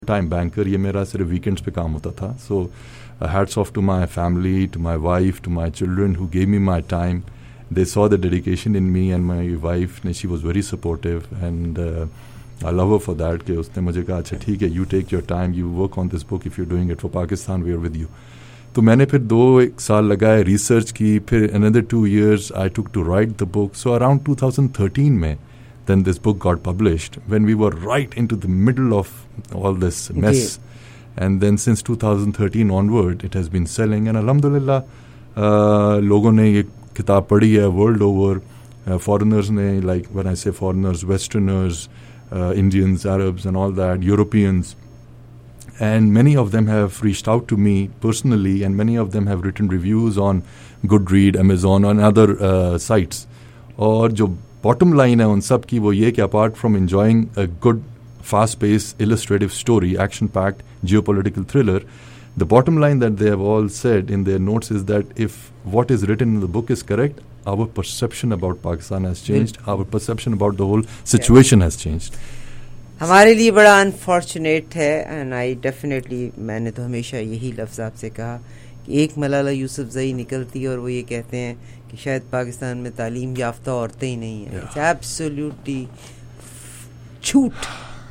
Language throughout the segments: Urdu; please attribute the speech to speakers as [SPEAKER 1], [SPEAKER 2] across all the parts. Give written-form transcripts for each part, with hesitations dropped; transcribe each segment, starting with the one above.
[SPEAKER 1] ٹائم بینکر, یہ میرا صرف ویکینڈس پہ کام ہوتا تھا. سو hats off to my family, to my wife, to my children who gave me my time. They saw the dedication in me, and my wife, she was very supportive, and I love her for that. کہ اس نے مجھے کہا اچھا ٹھیک ہے, you take your time, you work on this book, if you're doing it for Pakistan, we are with you. تو میں نے پھر 2 سال لگائے ریسرچ کی, پھر another 2 years I took to write the book. So around 2013 میں then this book got published, when we were right into the middle of all this mess. And then since 2013 onward it has been selling, and alhamdulillah لوگوں نے یہ کتاب پڑھی ہے world over. Foreigners نے, like when I say foreigners, westerners, Indians, Arabs and all that, Europeans, and many of them have reached out to me personally, and many of them have written reviews on Goodread, Amazon and other sites. اور جو bottom line ہے ان سب کی وہ یہ کہ apart from enjoying a good fast-paced, illustrative story, action-packed, geopolitical thriller, the bottom line that they have all said in their notes is that if what is written in the book is correct, our perception about Pakistan has changed, our perception about the whole situation has changed.
[SPEAKER 2] ہمارے لیے بڑا انفارچونیٹ ہے, اینڈ آئی ڈیفینیٹلی, میں نے تو ہمیشہ یہی لفظ آپ سے کہا کہ ایک ملالہ یوسفزئی نکلتی اور وہ یہ کہتے ہیں کہ شاید پاکستان میں تعلیم یافتہ عورتیں ہی نہیں ہیں. اٹس ایبسلیوٹلی جھوٹ,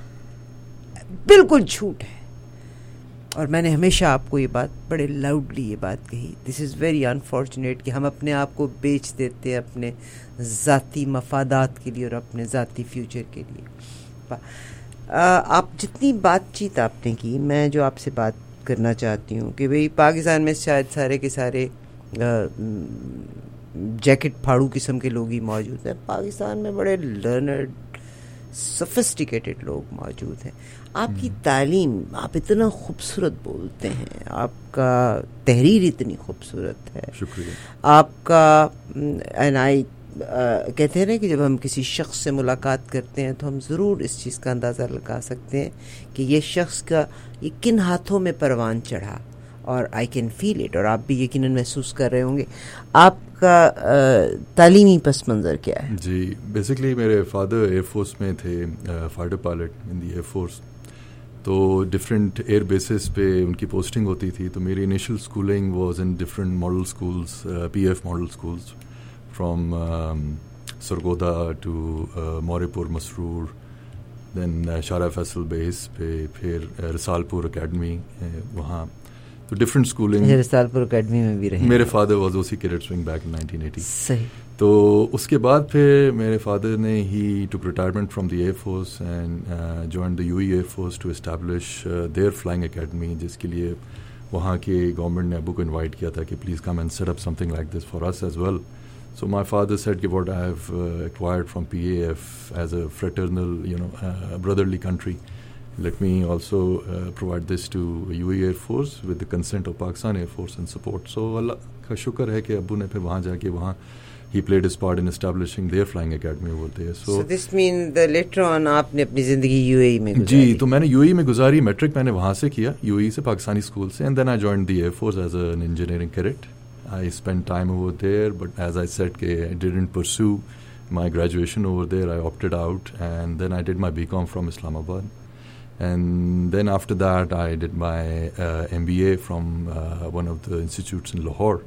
[SPEAKER 2] بالکل جھوٹ ہے. اور میں نے ہمیشہ آپ کو یہ بات بڑے لاؤڈلی یہ بات کہی, دس از ویری انفارچونیٹ کہ ہم اپنے آپ کو بیچ دیتے ہیں اپنے ذاتی مفادات کے لیے اور اپنے ذاتی فیوچر کے لیے. آپ جتنی بات چیت آپ نے کی, میں جو آپ سے بات کرنا چاہتی ہوں کہ بھئی پاکستان میں شاید سارے کے سارے جیکٹ پھاڑو قسم کے لوگ ہی موجود ہیں. پاکستان میں بڑے لرنڈ, سفسٹیکیٹڈ لوگ موجود ہیں. آپ کی تعلیم, آپ اتنا خوبصورت بولتے ہیں, آپ کا تحریر اتنی خوبصورت ہے,
[SPEAKER 1] شکریہ
[SPEAKER 2] آپ کا. اینڈ آئی کہتے ہیں نا کہ جب ہم کسی شخص سے ملاقات کرتے ہیں تو ہم ضرور اس چیز کا اندازہ لگا سکتے ہیں کہ یہ شخص کا یہ کن ہاتھوں میں پروان چڑھا, اور آئی کین فیل اٹ, اور آپ بھی یقیناً محسوس کر رہے ہوں گے. آپ کا تعلیمی پس منظر کیا ہے؟
[SPEAKER 1] جی, بیسکلی میرے فادر ایئر فورس میں تھے, fighter pilot in the air force. تو ڈفرینٹ ایئر بیسز پہ ان کی پوسٹنگ ہوتی تھی. تو میری initial schooling was in different model schools, P F model schools, from Sargodha to Mauripur Masroor, دین شارع فیصل بیس پہ, پھر رسال پور اکیڈمی وہاں. تو ڈفرینٹ اسکولنگ.
[SPEAKER 2] رسال پور اکیڈمی میں بھی رہے.
[SPEAKER 1] میرے father was O C cadet wing back in 1980.
[SPEAKER 2] صحیح.
[SPEAKER 1] تو اس کے بعد پھر میرے فادر نے ہی took retirement from the air force and join the UAE air force to establish their flying academy, جس کے لیے وہاں کے گورنمنٹ نے ابو کو انوائٹ کیا تھا کہ please come and set up something like this for us as well. So my father said what I have acquired from PAF as a fraternal, brotherly country, let me also provide this to UAE Air Force with the consent of Pakistan Air Force and support. So Allah ka shukr hai ki Abbu ne phir wahan ja ke wahan he played his part in establishing their flying academy over there. So
[SPEAKER 2] this means that later on آپ نے اپنی زندگی UAE میں گزاری.
[SPEAKER 1] جی, تو میں نے UAE میں گزاری. میٹرک میں نے وہاں سے کیا, UAE سے, پاکستانی اسکول سے, and then I joined the Air Force as an engineering cadet. I spent time over there, but as I said, I didn't pursue my graduation over there. I opted out, and then I did my BCom from Islamabad. And then after that, I did my MBA from one of the institutes in Lahore.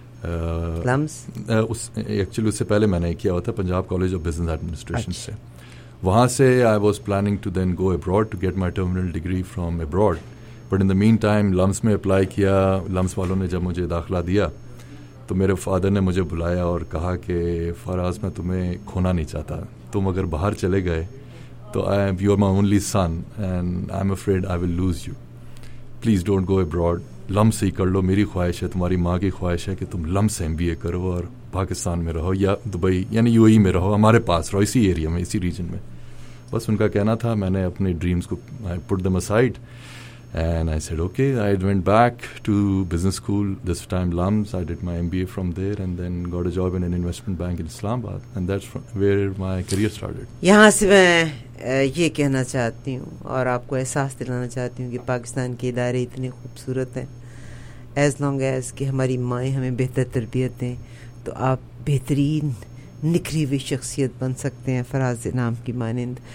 [SPEAKER 2] LUMS?
[SPEAKER 1] Actually, اس سے پہلے میں نے کیا ہوا تھا Punjab college of business administration سے. وہاں سے I was planning to then go abroad to get my terminal degree from abroad. But in the meantime, LUMS میں اپلائی کیا. LUMS والوں نے جب مجھے داخلہ دیا تو میرے فادر نے مجھے بلایا اور کہا کہ فراز, میں تمہیں کھونا نہیں چاہتا, تم اگر باہر چلے گئے تو you are my only son and I'm afraid I will lose you. Please don't go abroad, LUMS سے ہی کر لو. میری خواہش ہے, تمہاری ماں کی خواہش ہے کہ تم لمس سے MBA کرو اور پاکستان میں رہو یا دبئی یعنی UAE میں رہو, ہمارے پاس رہو, اسی ایریا میں, اسی ریجن میں. بس ان کا کہنا تھا. میں نے اپنے ڈریمز کو I put them aside. And I said, okay. I went back to business school, this time LUMS. I did my MBA from there and then got a job in an investment bank in Islamabad. And that's where my career started.
[SPEAKER 2] یہاں سے میں یہ کہنا چاہتی ہوں اور آپ کو احساس دلانا چاہتی ہوں کہ پاکستان کے ادارے اتنے خوبصورت ہیں. ایز لانگ ایز کہ ہماری مائیں ہمیں بہتر تربیت دیں تو آپ بہترین نکھری ہوئی شخصیت بن سکتے ہیں, فراز نام کی مانند.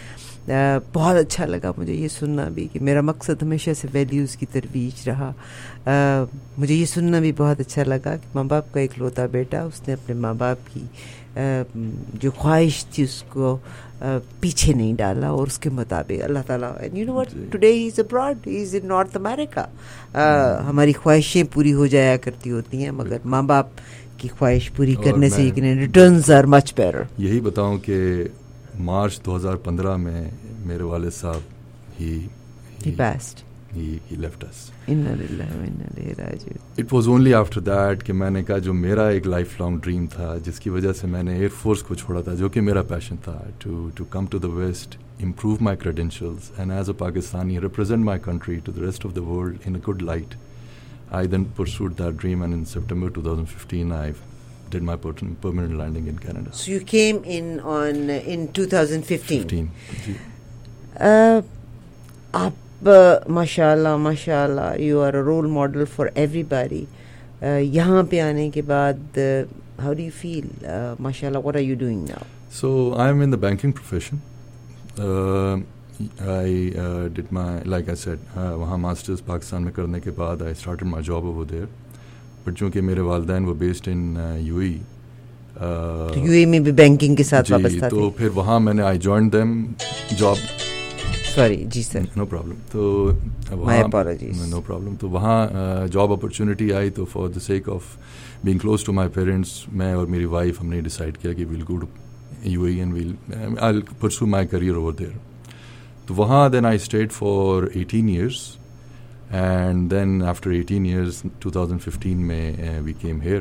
[SPEAKER 2] بہت اچھا لگا مجھے یہ سننا بھی کہ میرا مقصد ہمیشہ سے ویلیوز کی ترویج رہا. مجھے یہ سننا بھی بہت اچھا لگا کہ ماں باپ کا اکلوتا بیٹا, اس نے اپنے ماں باپ کی جو خواہش تھی اس کو پیچھے نہیں ڈالا, اور اس کے مطابق اللہ تعالیٰ, you know what, today he is abroad, he is in North America. ہماری خواہشیں پوری ہو جایا کرتی ہوتی ہیں, مگر ماں باپ کی خواہش پوری کرنے سے ریٹرنز آر مچ بیٹر.
[SPEAKER 1] یہی بتاؤں کہ مارچ 2015 میں میرے والد صاحب he passed. He left us.
[SPEAKER 2] Inna lillahi wa inna ilayhi raji'un.
[SPEAKER 1] It was only after that کہ میں نے کہا جو میرا ایک لائف لانگ ڈریم تھا, جس کی وجہ سے میں نے ایئر فورس کو چھوڑا تھا, جو کہ میرا پیشن تھا, to come to the West, improve my credentials, and as a Pakistani represent my country to the rest of the world in a good light. I then pursued that dream, and in September 2015 I did my permanent landing in Canada.
[SPEAKER 2] So you came in 2015.
[SPEAKER 1] جی.
[SPEAKER 2] آپ ماشاءاللہ you are a role model for everybody. یہاں پہ آنے کے بعد ہاؤ ڈو یو فیل, ماشاءاللہ, what are you doing now?
[SPEAKER 1] So I am in the banking profession. I did my, like I said, وہاں ماسٹرز پاکستان میں کرنے کے بعد I started my job over there. But چونکہ میرے والدین وہ بیسڈ ان یو اے,
[SPEAKER 2] تو یو اے میں بھی بینکنگ کے ساتھ وابستہ تھے,
[SPEAKER 1] تو پھر وہاں میں نے I joined them job.
[SPEAKER 2] Sorry جی سر,
[SPEAKER 1] نو پرابلم. تو نو پرابلم. تو وہاں جاب اپرچونیٹی آئی, تو for the sake of being close to my parents, میں اور میری وائف ہم نے ڈیسائڈ کیا کہ we'll go to U A and we'll I pursue my career over there. تو وہاں then I stayed for 18 years, and then after 18 years 2015 میں وی کیم ہیئر.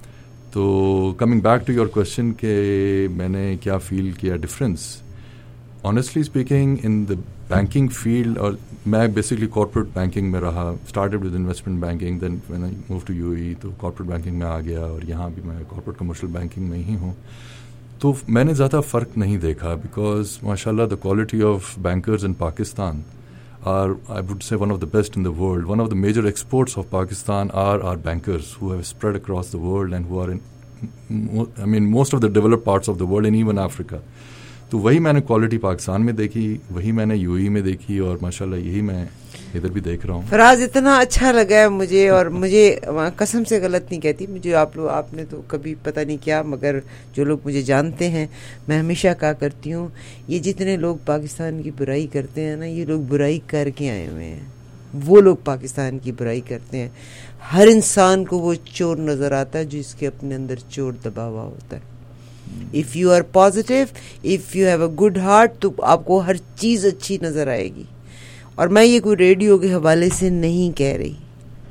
[SPEAKER 1] تو coming back to your question کہ میں نے کیا فیل کیا difference, honestly speaking in the banking field, اور میں بیسکلی کارپوریٹ بینکنگ میں رہا, started with investment banking, then when I move to U A تو کارپوریٹ بینکنگ میں آ گیا, اور یہاں بھی میں کارپوریٹ کمرشل بینکنگ میں ہی ہوں. تو میں نے زیادہ فرق نہیں دیکھا, بیکاز ماشاء اللہ the quality of bankers in Pakistan are, I would say, one of the best in the world. One of the major exports of Pakistan are our bankers who have spread across the world and who are in, most of the developed parts of the world and even Africa. تو وہی میں نے کوالٹی پاکستان میں دیکھی, وہی میں نے یو اے میں دیکھی, اور ماشاءاللہ یہی میں ادھر بھی دیکھ رہا ہوں.
[SPEAKER 2] فراز, اتنا اچھا لگا ہے مجھے, اور مجھے قسم سے غلط نہیں کہتی, مجھے آپ نے تو کبھی پتہ نہیں کیا, مگر جو لوگ مجھے جانتے ہیں, میں ہمیشہ کہا کرتی ہوں, یہ جتنے لوگ پاکستان کی برائی کرتے ہیں نا, یہ لوگ برائی کر کے آئے ہوئے ہیں. وہ لوگ پاکستان کی برائی کرتے ہیں. ہر انسان کو وہ چور نظر آتا ہے جس کے اپنے اندر چور دبا ہوا ہوتا ہے. If you are positive, if you have a good heart, تو آپ کو ہر چیز اچھی نظر آئے گی. اور میں یہ کوئی ریڈیو کے حوالے سے نہیں کہہ رہی,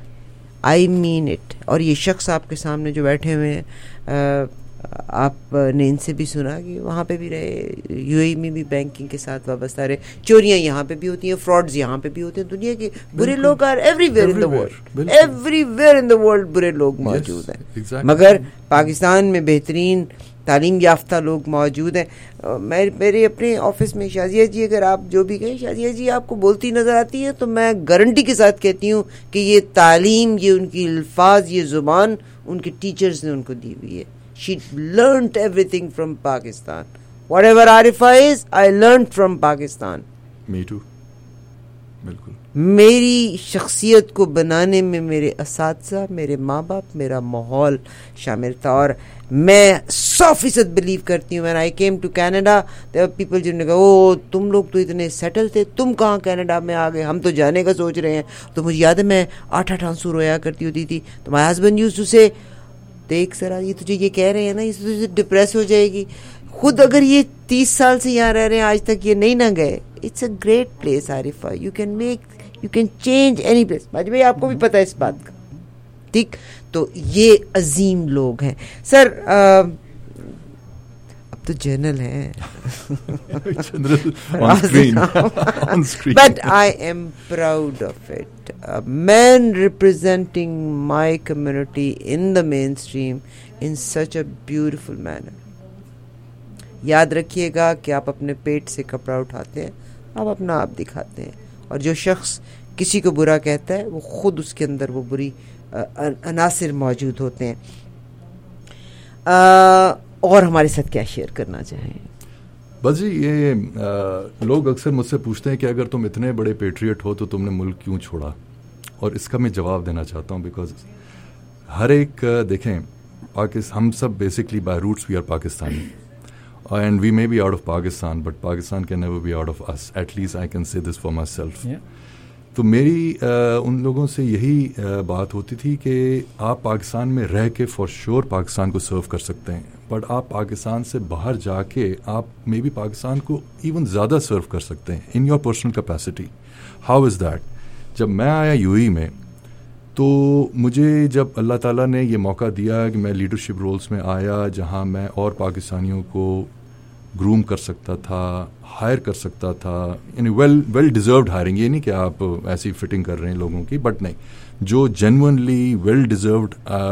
[SPEAKER 2] I mean it. اور یہ شخص آپ کے سامنے جو بیٹھے ہوئے ہیں, آپ نے ان سے بھی سنا کہ وہاں پہ بھی رہے, یو اے میں بھی بینکنگ کے ساتھ وابستہ رہے, چوریاں یہاں پہ بھی ہوتی ہیں, فراڈز یہاں پہ بھی ہوتے ہیں. دنیا کے برے لوگ are everywhere in the world, everywhere in the world برے لوگ موجود ہیں, مگر پاکستان میں بہترین تعلیم یافتہ لوگ موجود ہیں. میرے اپنے آفس میں شازیہ جی, اگر آپ جو بھی کہیں, شازیہ جی آپ کو بولتی نظر آتی ہے, تو میں گارنٹی کے ساتھ کہتی ہوں کہ یہ تعلیم, یہ ان کی الفاظ, یہ زبان ان کے ٹیچرز نے ان کو دی ہوئی ہے. She learned everything from Pakistan. Whatever Arifa is, I learned from Pakistan.
[SPEAKER 1] Me too. بالکل.
[SPEAKER 2] میری شخصیت کو بنانے میں میرے اساتذہ, میرے ماں باپ, میرا ماحول شامل تھا. اور میں 100% بلیو کرتی ہوں. when I came to Canada, there were people جنہوں نے کہا, او تم لوگ تو اتنے سیٹل تھے, تم کہاں کینیڈا میں آ گئے, ہم تو جانے کا سوچ رہے ہیں. تو مجھے یاد ہے میں 8 آنسو رویا کرتی ہوتی تھی. تو my husband used to say, دیکھ ذرا, یہ تجھے یہ کہہ رہے ہیں نا, اس سے ڈپریس ہو جائے گی. خود اگر یہ 30 سال سے یہاں رہ رہے ہیں, آج تک یہ نہیں نہ گئے. It's a great place Arifa, you can change any place. باجی بھائی آپ کو بھی پتہ ہے اس بات کا, ٹھیک. تو یہ عظیم لوگ ہیں. سر اب تو جنرل ہیں, but I am proud of it. A man representing my community in the mainstream in such a beautiful manner. یاد رکھیے گا کہ آپ اپنے پیٹ سے کپڑا اٹھاتے ہیں, آپ اپنا آپ دکھاتے ہیں, اور جو شخص کسی کو برا کہتا ہے وہ خود اس کے اندر وہ بری عناصر موجود ہوتے ہیں. اور ہمارے ساتھ کیا شیئر کرنا چاہیں؟
[SPEAKER 1] بس جی یہ لوگ اکثر مجھ سے پوچھتے ہیں کہ اگر تم اتنے بڑے پیٹریٹ ہو تو تم نے ملک کیوں چھوڑا, اور اس کا میں جواب دینا چاہتا ہوں بیکاز ہر ایک دیکھیں ہم سب basically by roots we are Pakistani, and we may be out of Pakistan but Pakistan can never be out of us, at least I can say this for my self. تو میری ان لوگوں سے یہی بات ہوتی تھی کہ آپ پاکستان میں رہ کے فار شیور پاکستان کو سرو کر سکتے ہیں, بٹ آپ پاکستان سے باہر جا کے آپ مے بی پاکستان کو ایون زیادہ سرو کر سکتے ہیں in your personal capacity. How is that? جب میں آیا یو اے میں تو مجھے جب اللہ تعالیٰ نے یہ موقع دیا کہ میں لیڈرشپ رولز میں آیا جہاں میں اور پاکستانیوں کو گروم کر سکتا تھا, ہائر کر سکتا تھا, یعنی ویل ڈیزروڈ ہائرنگ, یہ نہیں کہ آپ ایسی فٹنگ کر رہے ہیں لوگوں کی, بٹ نہیں, جو جینوئنلی ویل ڈیزروڈ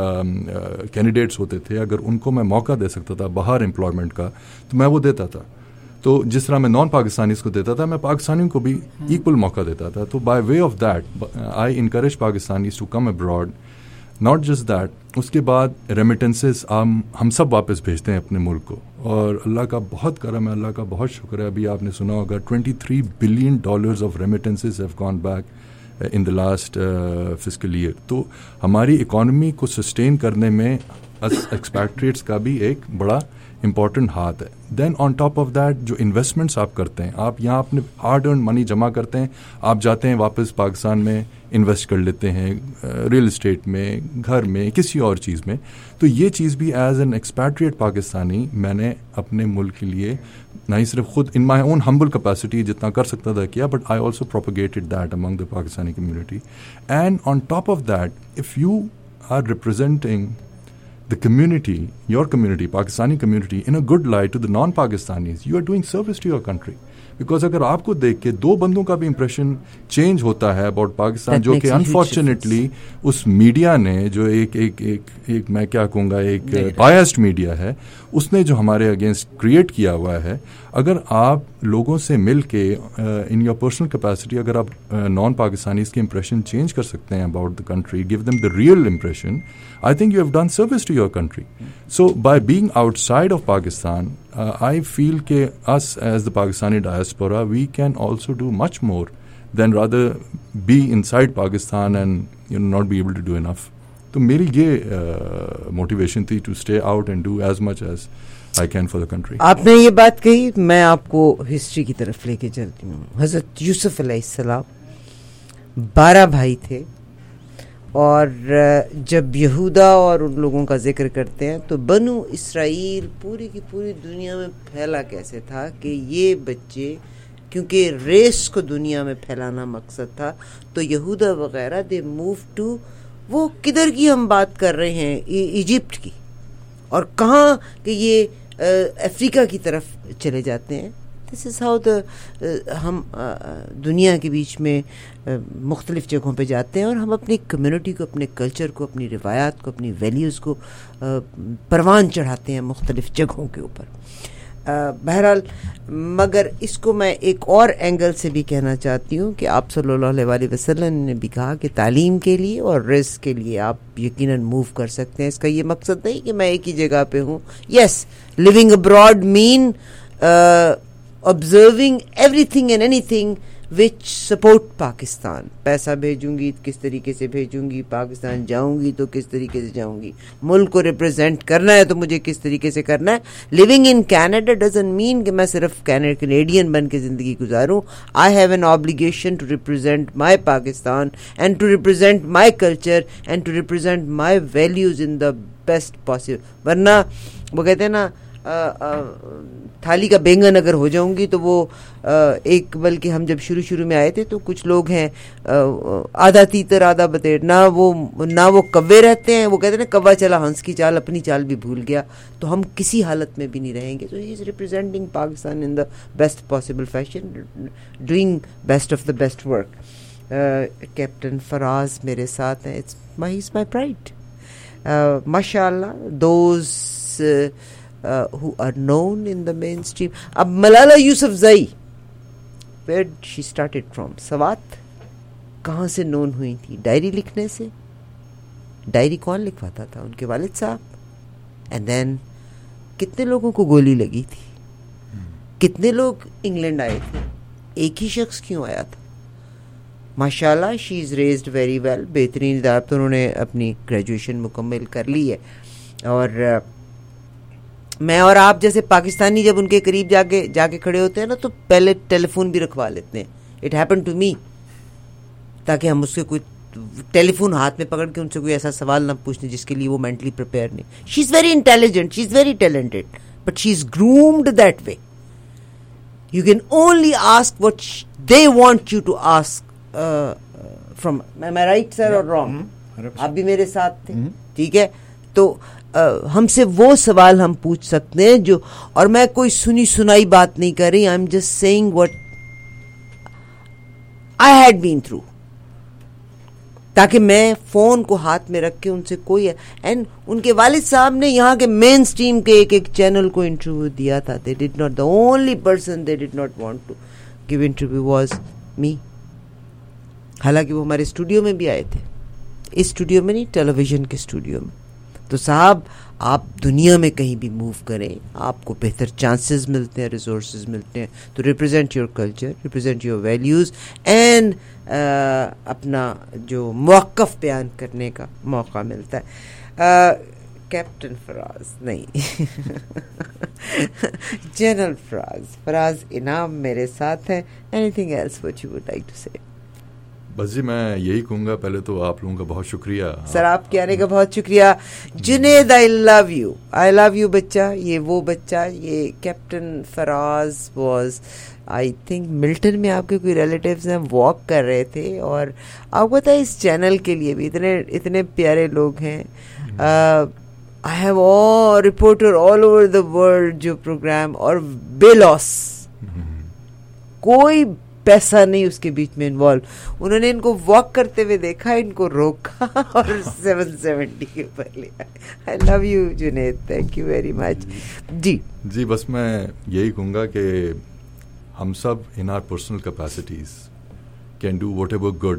[SPEAKER 1] کینڈیڈیٹس ہوتے تھے اگر ان کو میں موقع دے سکتا تھا باہر امپلائمنٹ کا تو میں وہ دیتا تھا. تو جس طرح میں نان پاکستانیز کو دیتا تھا میں پاکستانیوں کو بھی ایکول موقع دیتا تھا. تو by way of that I encourage Pakistanis to come abroad. Not just that, اس کے بعد ریمیٹنسز ہم سب واپس بھیجتے ہیں اپنے ملک کو, اور اللہ کا بہت کرم ہے, اللہ کا بہت شکر ہے. ابھی آپ نے سنا ہوگا $23 billion of remittances have gone back in the last fiscal year. تو ہماری اکانومی کو سسٹین کرنے میں ایکسپیکٹریٹس کا بھی ایک بڑا امپورٹنٹ ہاتھ ہے. Then on top of that جو انویسٹمنٹس آپ کرتے ہیں, آپ یہاں اپنے ہارڈ ارنڈ منی جمع کرتے ہیں, آپ جاتے ہیں واپس پاکستان میں انویسٹ کر لیتے ہیں ریئل اسٹیٹ میں, گھر میں, کسی اور چیز میں. تو یہ چیز بھی ایز این ایکسپیٹریٹ پاکستانی میں نے اپنے ملک کے لیے نہ ہی صرف خود ان مائی اون ہمبل کیپیسٹی جتنا کر سکتا تھا کیا, but I also propagated that among the Pakistani community. And on top of that if you are representing the community, your community, Pakistani community, in a good light to the non-Pakistanis, you are doing service to your country. Because اگر آپ کو دیکھ کے دو بندوں کا بھی امپریشن چینج ہوتا ہے اباؤٹ پاکستان, جو کہ انفارچونیٹلی اس میڈیا نے جو ایک میں کیا کہوں گا ایک بائسڈ میڈیا ہے, اس نے جو ہمارے اگینسٹ کریٹ کیا ہوا ہے, اگر آپ لوگوں سے مل کے ان یور پرسنل کیپیسٹی اگر آپ نان پاکستانیز کے امپریشن چینج کر سکتے ہیں about the country, give them the real impression, I think you have done service to your country. So by being outside of Pakistan, I feel that us as the Pakistani diaspora, we can also do much more than rather be inside Pakistan and not be able to do enough. So मेरी ये motivation थी to stay out and do as much as I can for the country.
[SPEAKER 2] آپ نے یہ بات کہی, میں آپ کو ہسٹری کی طرف لے کے چلتی ہوں. حضرت یوسف علیہ السلام 12 بھائی تھے, اور جب یہودا اور ان لوگوں کا ذکر کرتے ہیں تو بنو اسرائیل پوری کی پوری دنیا میں پھیلا کیسے تھا کہ یہ بچے, کیونکہ ریس کو دنیا میں پھیلانا مقصد تھا, تو یہودا وغیرہ دے موو ٹو, وہ کدھر کی ہم بات کر رہے ہیں, ایجپٹ کی, اور کہاں کہ یہ افریقہ کی طرف چلے جاتے ہیں. دس از ہاؤ ہم دنیا کے بیچ میں مختلف جگہوں پہ جاتے ہیں, اور ہم اپنی کمیونٹی کو, اپنے کلچر کو, اپنی روایات کو, اپنی ویلیوز کو پروان چڑھاتے ہیں مختلف جگہوں کے اوپر. بہرحال مگر اس کو میں ایک اور اینگل سے بھی کہنا چاہتی ہوں کہ آپ صلی اللہ علیہ وسلم نے بھی کہا کہ تعلیم کے لیے اور رزق کے لیے آپ یقیناً موو کر سکتے ہیں. اس کا یہ مقصد نہیں کہ میں ایک ہی جگہ پہ ہوں. Yes, living abroad mean observing everything and anything which support Pakistan. پیسہ بھیجوں گی کس طریقے سے بھیجوں گی, پاکستان جاؤں گی تو کس طریقے سے جاؤں گی, ملک کو ریپرزینٹ کرنا ہے تو مجھے کس طریقے سے کرنا ہے. Living in Canada doesn't mean کہ میں صرف کینیڈین بن کے زندگی گزاروں. I have an obligation to represent my Pakistan and to represent my culture and to represent my values in the best possible. ورنہ وہ کہتے ہیں نا تھالی کا بینگن اگر ہو جاؤں گی تو وہ ایک, بلکہ ہم جب شروع میں آئے تھے تو کچھ لوگ ہیں آدھا تیتر آدھا بتیڑ, نہ وہ کوے رہتے ہیں. وہ کہتے ہیں نا کوا چلا ہنس کی چال, اپنی چال بھی بھول گیا. تو ہم کسی حالت میں بھی نہیں رہیں گے. تو he is representing Pakistan in the best possible fashion, doing best of the best work. Captain Faraz میرے ساتھ ہیں, ہی از مائی پرائڈ ماشاء اللہ. Those who are known in the mainstream. اب Malala Yousafzai, where she started from, Swat کہاں سے نون ہوئی تھی؟ ڈائری لکھنے سے. ڈائری کون لکھواتا تھا؟ ان کے والد صاحب. اینڈ دین کتنے لوگوں کو گولی لگی تھی, کتنے لوگ انگلینڈ آئے تھے, ایک ہی شخص کیوں آیا تھا؟ ماشاءاللہ she is raised very well, بہترین اداب تو انہوں نے اپنی گریجویشن مکمل کر لی ہے. اور میں اور آپ جیسے پاکستانی جب ان کے قریب جا کے کھڑے ہوتے ہیں نا تو پہلے ٹیلی فون بھی رکھوا لیتے ہیں. اٹ ہیپن ٹو می, تاکہ ہم اس سے کوئی ٹیلی فون ہاتھ میں پکڑ کے ان سے کوئی ایسا سوال نہ پوچھیں جس کے لیے وہ مینٹلی پریپیئر نہیں. She is very intelligent, she is very talented, but she is groomed that way. You can only ask what they want you to ask from. am I right sir or wrong؟ آپ بھی میرے ساتھ تھے, ٹھیک ہے. تو ہم سے وہ سوال ہم پوچھ سکتے ہیں جو, اور میں کوئی سنی سنائی بات نہیں کر رہی, I am just saying what I had been through, تاکہ میں فون کو ہاتھ میں رکھ کے ان سے کوئی, اینڈ ان کے والد صاحب نے یہاں کے مین اسٹریم کے ایک چینل کو انٹرویو دیا تھا. They did not, the only person they did not want to give interview was me. حالانکہ وہ ہمارے اسٹوڈیو میں بھی آئے تھے, اس اسٹوڈیو میں نہیں, ٹیلی ویژن کے اسٹوڈیو میں. تو صاحب آپ دنیا میں کہیں بھی موو کریں, آپ کو بہتر چانسز ملتے ہیں, ریسورسز ملتے ہیں تو represent your culture, represent your values, and اپنا جو موقف بیان کرنے کا موقع ملتا ہے. کیپٹن فراز نہیں, جنرل فراز انعام میرے ساتھ ہیں. Anything else what you would like to say?
[SPEAKER 1] بس جی میں یہی کہوں گا, پہلے تو آپ لوگوں کا بہت شکریہ
[SPEAKER 2] سر, آپ کے آنے کا بہت شکریہ. جنید آئی لو یو بچہ. یہ وہ بچہ, یہ captain Faraz was I think Milton میں آپ کے کوئی ریلیٹیوز ہیں, واک کر رہے تھے. اور آپ کو پتہ ہے اس چینل کے لیے بھی اتنے پیارے لوگ ہیں. I have all reporter all over the world جو پروگرام, اور بے لاس, کوئی پیسہ نہیں اس کے بیچ میں انوالو. انہوں نے ان کو واک کرتے ہوئے دیکھا, ان کو روکا اور 770 کے اوپر لیا. I love you Junaid, thank you very much.
[SPEAKER 1] جی بس میں یہی کہوں گا کہ ہم سب in our personal capacities can do whatever good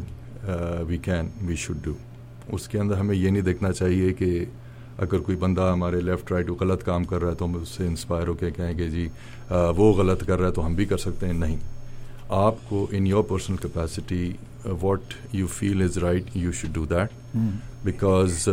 [SPEAKER 1] we should do. اس کے اندر ہمیں یہ نہیں دیکھنا چاہیے کہ اگر کوئی بندہ ہمارے لیفٹ رائٹ وہ غلط کام کر رہا ہے تو ہم اس سے انسپائر ہو کے کہیں کہ جی وہ غلط کر رہا ہے تو ہم بھی کر سکتے ہیں. نہیں, آپ کو in your personal capacity what you feel is right you should do that, because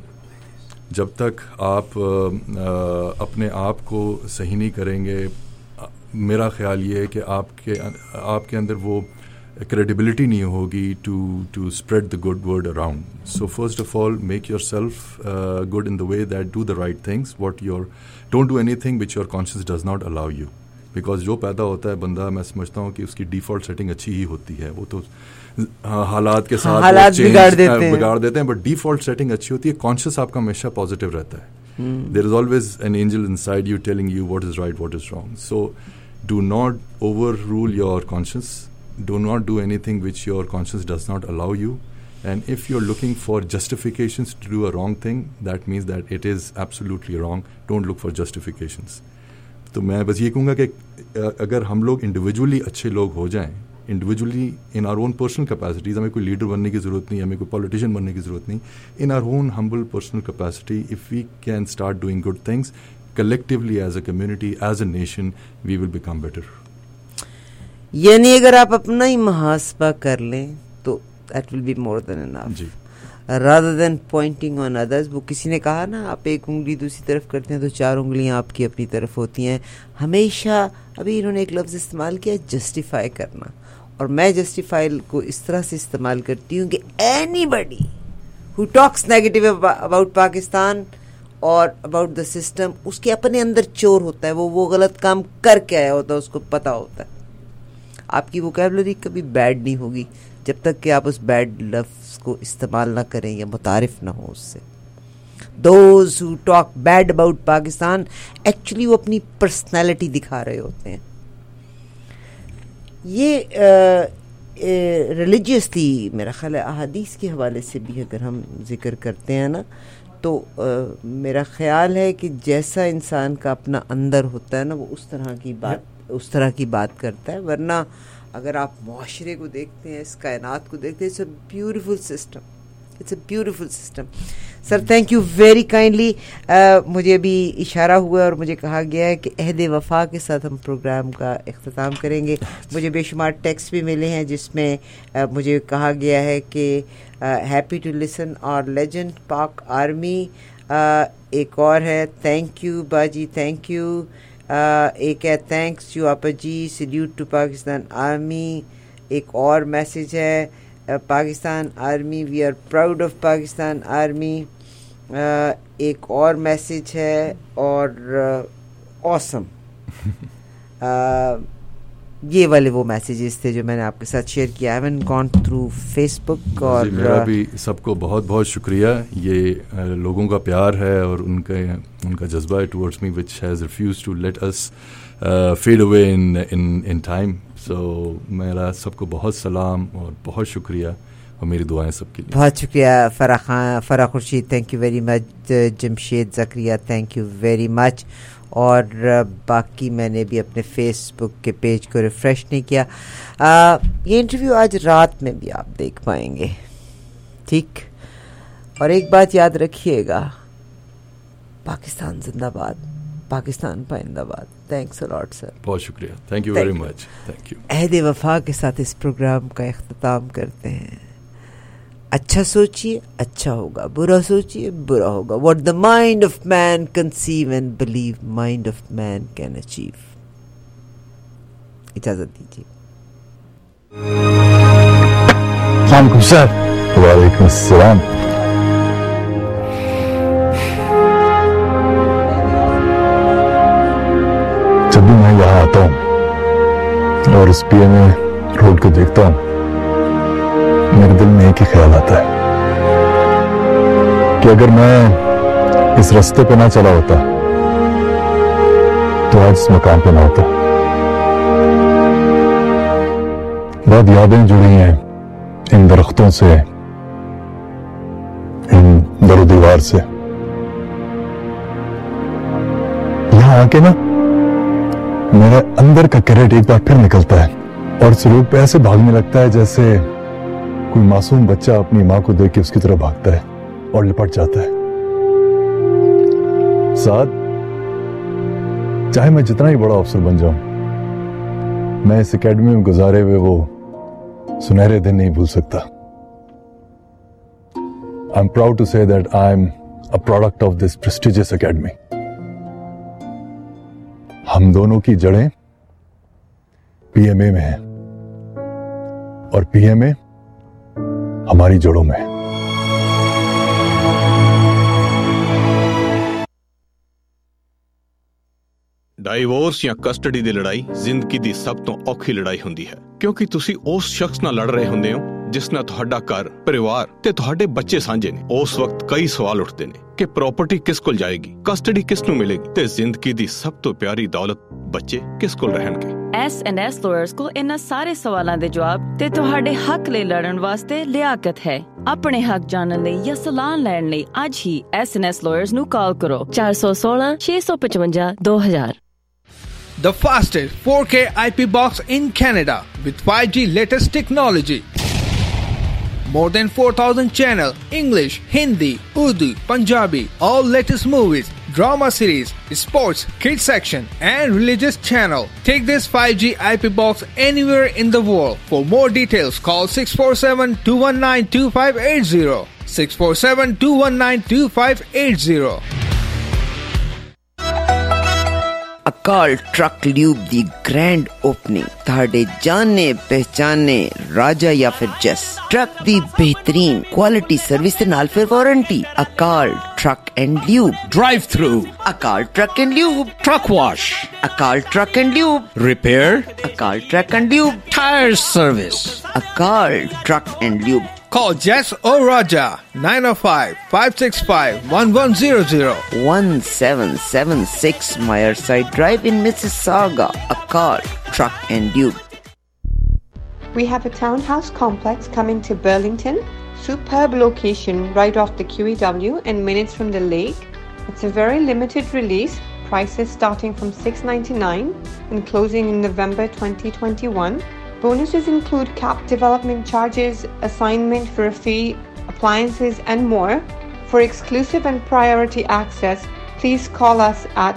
[SPEAKER 1] جب تک آپ اپنے آپ کو صحیح نہیں کریں گے, میرا خیال یہ ہے کہ آپ کے اندر وہ کریڈیبلٹی نہیں ہوگی to spread the good word around. So first of all make yourself good in the way that do the right things, don't do anything which your conscience does not allow you. Because جو پیدا ہوتا ہے بندہ, میں سمجھتا ہوں کہ اس کی ڈیفالٹ سیٹنگ اچھی ہی ہوتی ہے, وہ تو حالات کے ساتھ بگاڑ دیتے ہیں, بٹ ڈیفالٹ سیٹنگ اچھی ہوتی ہے. کانشیس آپ کا ہمیشہ پازیٹیو رہتا ہے. There is always an angel inside you telling you what is right what is wrong. So do not overrule your conscience, do not do anything which your conscience does not allow you. And if you are looking for justifications to do a wrong thing, that means that it is absolutely wrong. Don't look for justifications. تو میں بس یہ کہوں گا کہ اگر ہم لوگ انڈیویجولی اچھے لوگ ہو جائیں, individually in our own personal capacities, ہمیں کوئی لیڈر بننے کی ضرورت نہیں, ہمیں کوئی پولیٹیشین بننے کی ضرورت نہیں. In our own humble personal capacity, if we can start doing good things collectively as a community, as a nation, we will become better.
[SPEAKER 2] یعنی اگر آپ اپنا ہی محاسبہ کر لیں تو that will be more than enough.
[SPEAKER 1] جی,
[SPEAKER 2] rather than pointing on others. وہ کسی نے کہا نا, آپ ایک انگلی دوسری طرف کرتے ہیں تو 4 انگلیاں آپ کی اپنی طرف ہوتی ہیں. ہمیشہ ابھی انہوں نے ایک لفظ استعمال کیا, جسٹیفائی کرنا, اور میں جسٹیفائی کو اس طرح سے استعمال کرتی ہوں کہ anybody who talks negative about Pakistan اور about the system, اس کے اپنے اندر چور ہوتا ہے, وہ غلط کام کر کے آیا ہوتا ہے, اس کو پتا ہوتا ہے. آپ کی ووکیبلری کبھی بیڈ نہیں ہوگی جب تک کہ آپ اس بیڈ لفظ کو استعمال نہ کریں یا متعارف نہ ہو اس سے. Those who talk bad about Pakistan actually وہ اپنی پرسنالٹی دکھا رہے ہوتے ہیں. یہ ریلیجیسلی میرا خیال ہے احادیث کے حوالے سے بھی اگر ہم ذکر کرتے ہیں نا, تو میرا خیال ہے کہ جیسا انسان کا اپنا اندر ہوتا ہے نا, وہ اس طرح کی بات کرتا ہے. ورنہ اگر آپ معاشرے کو دیکھتے ہیں, اس کائنات کو دیکھتے ہیں, it's a beautiful system. Sir thank you very kindly. مجھے بھی اشارہ ہوا اور مجھے کہا گیا ہے کہ عہد وفا کے ساتھ ہم پروگرام کا اختتام کریں گے. مجھے بے شمار ٹیکسٹ بھی ملے ہیں جس میں مجھے کہا گیا ہے کہ ہیپی ٹو لسن اور لیجنڈ پاک آرمی. ایک اور ہے تھینک یو باجی, تھینک یو. ایک ہے تھینکس یو آپا جی, سلیوٹ ٹو پاکستان آرمی. ایک اور میسیج ہے Pakistan army we are proud of Pakistan army. ایک اور میسیج ہے اور awesome. یہ والے وہ میسیجز تھے جو میں نے آپ کے ساتھ شیئر کیا. I haven't gone through Facebook اور
[SPEAKER 1] میرا بھی سب کو بہت بہت شکریہ. یہ لوگوں کا پیار ہے اور ان کا جذبہ ہے towards me which has refused to let us fade away in time. So میرا سب کو بہت سلام اور بہت شکریہ اور میری دعائیں سب کے لیے.
[SPEAKER 2] بہت شکریہ Farah Khurshid, thank you very much. Jamshed Zakaria thank you very much. اور باقی میں نے بھی اپنے فیس بک کے پیج کو ریفریش نہیں کیا. یہ انٹرویو آج رات میں بھی آپ دیکھ پائیں گے, ٹھیک. اور ایک بات یاد رکھیے گا, پاکستان زندہ باد, پاکستان پائندہ باد. Thanks a lot sir.
[SPEAKER 1] بہت شکریہ, thank you very much. Thank you.
[SPEAKER 2] عہد وفا کے ساتھ اس پروگرام کا اختتام کرتے ہیں. اچھا سوچیے اچھا ہوگا, برا سوچیے برا ہوگا. What the mind of man conceive and believe, mind of man can achieve. اجازت دیجیے.
[SPEAKER 3] السلام علیکم سر. وعلیکم السلام. جب بھی میں یہاں آتا ہوں اور اس پی ایم اے روڈ کو دیکھتا ہوں, میرے دل میں ایک ہی خیال آتا ہے کہ اگر میں اس راستے پہ نہ چلا ہوتا تو آج اس مقام پہ نہ ہوتا. بہت یادیں جڑی ہیں ان درختوں سے, ان در و دیوار سے. یہاں آ کے نا میرے اندر کا کریٹ ایک بار پھر نکلتا ہے اور اس روڈ پہ ایسے بھاگنے لگتا ہے جیسے کوئی معصوم بچہ اپنی ماں کو دیکھ کے اس کی طرف بھاگتا ہے اور لپٹ جاتا ہے. ساتھ چاہے میں جتنا ہی بڑا افسر بن جاؤں, میں اس اکیڈمی میں گزارے ہوئے وہ سنہرے دن نہیں بھول سکتا. I'm proud to say that I'm a product of this prestigious academy. ہم دونوں کی جڑیں پی ایم اے میں ہیں اور پی ایم اے ہماری جڑوں میں.
[SPEAKER 4] ਡਾਈਵੋਰਸ ਜਾਂ ਕਸਟਡੀ ਦੀ ਲੜਾਈ ਜ਼ਿੰਦਗੀ ਦੀ ਸਭ ਤੋਂ ਔਖੀ ਲੜਾਈ ਹੁੰਦੀ ਹੈ, ਕਿਉਂਕਿ ਤੁਸੀਂ ਉਸ ਸ਼ਖਸ ਨਾਲ ਲੜ ਰਹੇ ਹੁੰਦੇ ਹੋ ਜਿਸ ਨਾਲ ਤੁਹਾਡਾ ਘਰ, ਪਰਿਵਾਰ ਤੇ ਤੁਹਾਡੇ ਬੱਚੇ ਸਾਂਝੇ ਨੇ. ਉਸ ਵਕਤ ਕਈ ਸਵਾਲ ਉੱਠਦੇ ਨੇ ਕਿ ਪ੍ਰਾਪਰਟੀ ਕਿਸ ਕੋਲ ਜਾਏਗੀ, ਕਸਟਡੀ ਕਿਸ ਨੂੰ ਮਿਲੇਗੀ ਤੇ ਜ਼ਿੰਦਗੀ ਦੀ ਸਭ ਤੋਂ ਪਿਆਰੀ ਦੌਲਤ ਬੱਚੇ ਕਿਸ ਕੋਲ ਰਹਿਣਗੇ.
[SPEAKER 5] S&S ਲਾਇਰਸ ਕੋਲ ਇਹਨਾਂ ਸਾਰੇ ਸਵਾਲਾਂ ਦੇ ਜਵਾਬ ਤੇ ਤੁਹਾਡੇ ਹੱਕ ਲਈ ਲੜਨ ਵਾਸਤੇ ਲਿਆਕਤ ਹੈ. ਆਪਣੇ ਹੱਕ ਜਾਣਨ ਲਈ ਜਾਂ ਸਲਾਹ ਲੈਣ ਲਈ ਅੱਜ ਹੀ S&S ਲਾਇਰਸ ਨੂੰ ਕਾਲ ਕਰੋ 416 655 2000.
[SPEAKER 6] The fastest 4K IP box in Canada with 5G latest technology. More than 4,000 channel, English, Hindi, Urdu, Punjabi, all latest movies, drama series, sports, kids section and religious channel. Take this 5G IP box anywhere in the world. For more details, call 647-219-2580. 647-219-2580.
[SPEAKER 2] Akal Truck Lube دی گرینڈ اوپننگ تہاڈے جانے پہچانے راجا یا پھر جس ٹرک دی بہترین کوالٹی سروس دے نال پھر warranty. Akal Truck and Lube
[SPEAKER 6] Drive through.
[SPEAKER 2] Akal Truck and Lube
[SPEAKER 6] Truck wash.
[SPEAKER 2] Akal Truck and Lube
[SPEAKER 6] Repair.
[SPEAKER 2] Akal Truck and Lube
[SPEAKER 6] Tire service.
[SPEAKER 2] Akal Truck and Lube.
[SPEAKER 6] Call Jess or Raja 905-565-1100.
[SPEAKER 2] 1776 Meyerside Drive in Mississauga. Akal Truck and Lube.
[SPEAKER 7] We have a townhouse complex coming to Burlington. Superb location right off the QEW and minutes from the lake. It's a very limited release. Prices starting from $699 and closing in November 2021. Bonuses include capped development charges, assignment for a fee, appliances and more. For exclusive and priority access, please call us at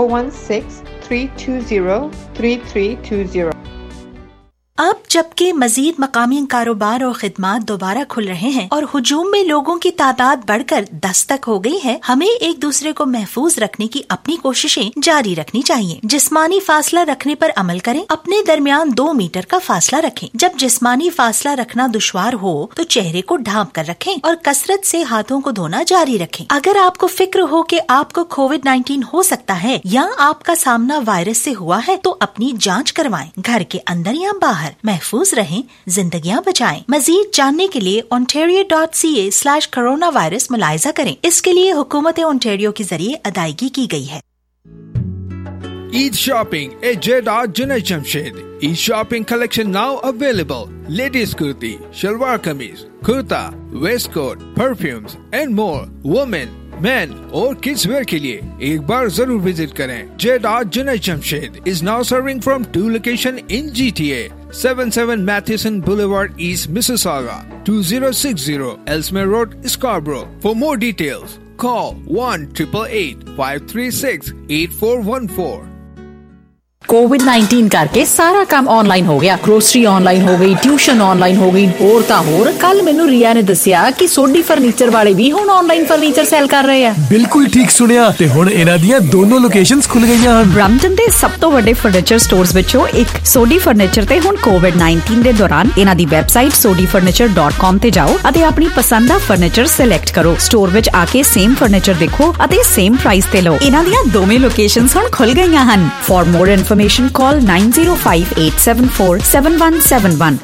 [SPEAKER 7] 416-320-3320.
[SPEAKER 8] अब जबकि मजीद मकामी कारोबार और खिदमात दोबारा खुल रहे हैं और हुजूम में लोगों की तादाद बढ़कर 10 तक हो गई है, हमें एक दूसरे को महफूज रखने की अपनी कोशिशें जारी रखनी चाहिए। जिस्मानी फासला रखने पर अमल करें, अपने दरमियान 2 मीटर का फासला रखें। जब जिस्मानी फासला रखना दुश्वार हो तो चेहरे को ढांप कर रखें और कसरत से हाथों को धोना जारी रखें। अगर आपको फिक्र हो कि आपको कोविड-19 हो सकता है या आपका सामना वायरस से हुआ है तो अपनी जांच करवाएं। घर के अंदर या बाहर महफूज रहें, जिंदगियां बचाएं। मजीद जानने के लिए ontario.ca/coronavirus मुलाहिजा करें। इसके लिए हुकूमत ओंटारियो के जरिए अदायगी की गई है।
[SPEAKER 6] Eid Shopping at Jeddah Junaid Jamshed. Eid Shopping collection now available. Ladies kurti, shalwar kameez, kurta, waistcoat, perfumes and more. Women, men और kids wear के लिए एक बार जरूर विजिट करें। Jeddah Junaid Jamshed is now serving from 2 locations in GTA. 77 Matheson Boulevard East, Mississauga, 2060 Ellesmere Road, Scarborough. For more details, call 1-888-536-8414.
[SPEAKER 9] कोविड-19 करके सारा काम ऑनलाइन हो गया। ग्रोसरी ऑनलाइन हो गई, ट्यूशन ऑनलाइन हो गई। और ता होर कल मैनू रिया ने दसिया कि सोडी फर्नीचर वाले भी हुण ऑनलाइन फर्नीचर सेल कर रहे हैं।
[SPEAKER 10] बिल्कुल ठीक सुनिया ते हुण इन्हां दियां दोनों लोकेशंस खुल गईयां हन।
[SPEAKER 11] ब्रैम्पटन दे सब तो वड्डे फर्नीचर स्टोर्स विचों एक सोडी फर्नीचर ते हुण कोविड-19 दे दौरान इन्हां दी वैबसाइट sodifurniture.com ते जाओ अते अपनी पसंद दा फर्नीचर सिलेक्ट करो। स्टोर विच आके सेम फर्नीचर देखो अते सेम प्राइस ते लो। इन्हां दियां दोवें लोकेशंस हुण खुल गईयां हन। For more information call 9058747171.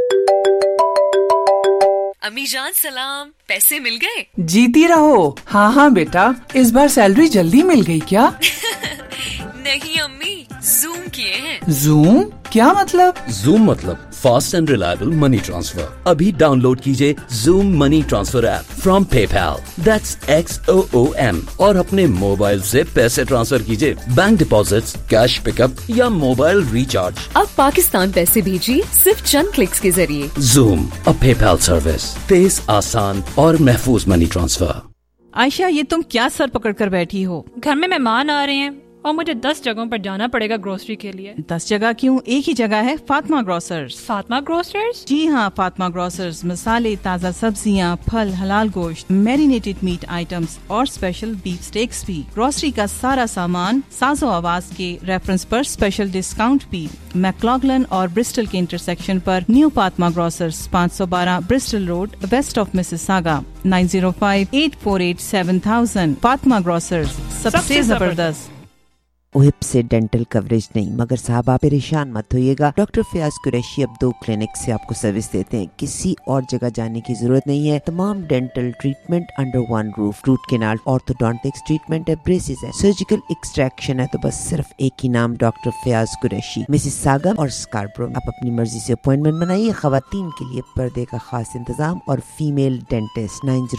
[SPEAKER 12] अम्मी जान सलाम, पैसे मिल गए?
[SPEAKER 13] जीती रहो। हाँ बेटा, इस बार सैलरी जल्दी मिल गई क्या?
[SPEAKER 12] नहीं अम्मी, ज़ूम किए हैं।
[SPEAKER 13] ज़ूम? क्या मतलब?
[SPEAKER 14] ज़ूम मतलब fast and reliable money transfer. अभी डाउनलोड कीजिए Zoom money transfer app from PayPal, that's XOOM, और अपने मोबाइल से पैसे ट्रांसफर कीजिए, बैंक डिपॉजिट्स, कैश पिकअप या मोबाइल रिचार्ज।
[SPEAKER 12] अब पाकिस्तान पैसे भेजिए सिर्फ चंद क्लिक्स के जरिए।
[SPEAKER 14] ज़ूम, अ पेपैल सर्विस, तेज, आसान और महफूज मनी ट्रांसफर।
[SPEAKER 15] आयशा, ये तुम क्या सर पकड़ कर बैठी हो?
[SPEAKER 16] घर में मेहमान आ रहे हैं और मुझे 10 जगहों पर जाना पड़ेगा ग्रोसरी के लिए।
[SPEAKER 15] 10 जगह क्यों? एक ही जगह है, फातिमा ग्रोसर्स।
[SPEAKER 16] फातिमा ग्रोसर्स?
[SPEAKER 15] जी हाँ, फातिमा ग्रोसर्स मसाले, ताज़ा सब्जियाँ, फल, हलाल गोश्त, मैरिनेटेड मीट आइटम्स और स्पेशल बीफ स्टेक्स भी। ग्रोसरी का सारा सामान साजो आवाज के रेफरेंस पर स्पेशल डिस्काउंट भी। मैक्लॉगलन और ब्रिस्टल के इंटरसेक्शन पर New Fatima Grocers, 512 Bristol Road, west of Mississauga, 9058487000। Fatima Grocers, सबसे जबरदस्त।
[SPEAKER 2] हिप से डेंटल कवरेज नहीं, मगर साहब आप परेशान मत होइएगा। डॉक्टर फयाज कुरैशी अब 2 क्लिनिक से आपको सर्विस देते हैं, किसी और जगह जाने की जरूरत नहीं है। तमाम dental treatment under one roof, root canal, orthodontics treatment है, ब्रेसेस है, सर्जिकल एक्सट्रैक्शन है, तो बस सिर्फ एक ही नाम, डॉक्टर फयाज कुरैशी, मिसिसागा और स्कार्बरो। आप अपनी मर्जी से अपॉइंटमेंट बनाइए। खवातीन के लिए पर्दे का खास इंतजाम और female dentist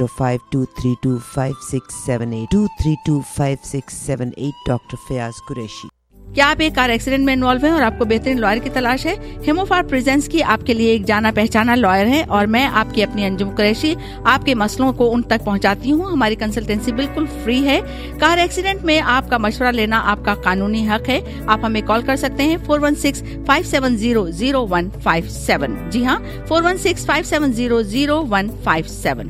[SPEAKER 2] 9052325678 2325678 doctor Fayaz Qureshi.
[SPEAKER 17] क्या आप एक कार एक्सीडेंट में इन्वॉल्व हैं और आपको बेहतरीन लॉयर की तलाश है? हेमोफार प्रेजेंस की आपके लिए एक जाना पहचाना लॉयर है और मैं आपकी अपनी अंजुम कुरैशी आपके मसलों को उन तक पहुंचाती हूं। हमारी कंसल्टेंसी बिल्कुल फ्री है। कार एक्सीडेंट में आपका मशवरा लेना आपका कानूनी हक है। आप हमें कॉल कर सकते हैं 416-570-0157। जी हाँ, 416-570-0157।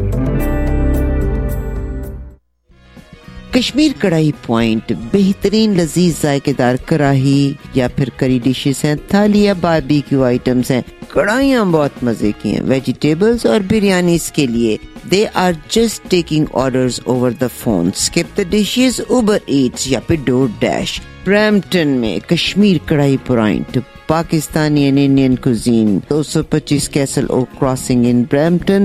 [SPEAKER 2] कश्मीर कढ़ाई पॉइंट बेहतरीन लजीज जायकेदार कढ़ाई या फिर करी डिशेस हैं, थाली या बारबेक्यू आइटम्स हैं, कढ़ाइयाँ बहुत मजे की हैं, वेजिटेबल्स और बिरयानी के लिए। They are just taking orders over the phone. Skip the dishes, Uber Eats या फिर DoorDash. ब्रैम्पटन में Kashmir Kadhai point, Pakistani and Indian cuisine, 225 Castle Oak Crossing in Brampton,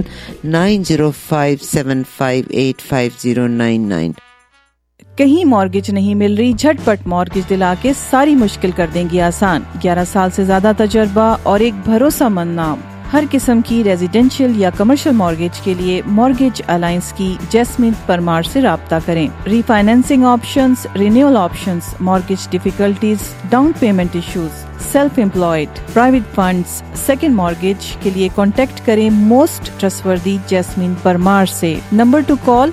[SPEAKER 2] 9057585099।
[SPEAKER 15] कहीं मॉर्गेज नहीं मिल रही? झटपट मॉर्गेज दिला के सारी मुश्किल कर देंगी आसान। 11 साल से ज्यादा तजर्बा और एक भरोसेमंद नाम, हर किस्म की रेजिडेंशियल या कमर्शियल मॉर्गेज के लिए मॉर्गेज अलायंस की जैस्मिन परमार से राब्ता करें. Refinancing options, renewal options, mortgage difficulties, down payment issues, self employed, private funds, second mortgage के लिए कांटेक्ट करें मोस्ट ट्रस्टवर्दी जैस्मिन परमार से. Number to call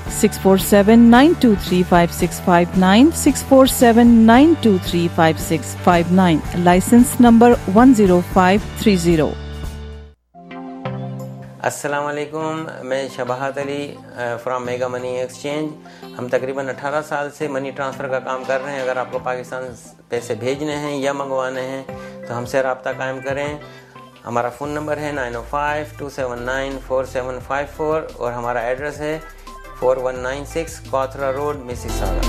[SPEAKER 15] 6479235659, 6479235659. Licence number 10530.
[SPEAKER 18] अस्सलाम वालेकुम, मैं Shabahat Ali from Mega Money Exchange. हम तकरीबन 18 साल से मनी ट्रांसफ़र का काम कर रहे हैं. अगर आपको पाकिस्तान पैसे भेजने हैं या मंगवाने हैं तो हमसे रब्ता कायम करें. हमारा फ़ोन नंबर है 905-279-4754 और हमारा एड्रेस है 4196 कॉथरा रोड, मिसिसागा.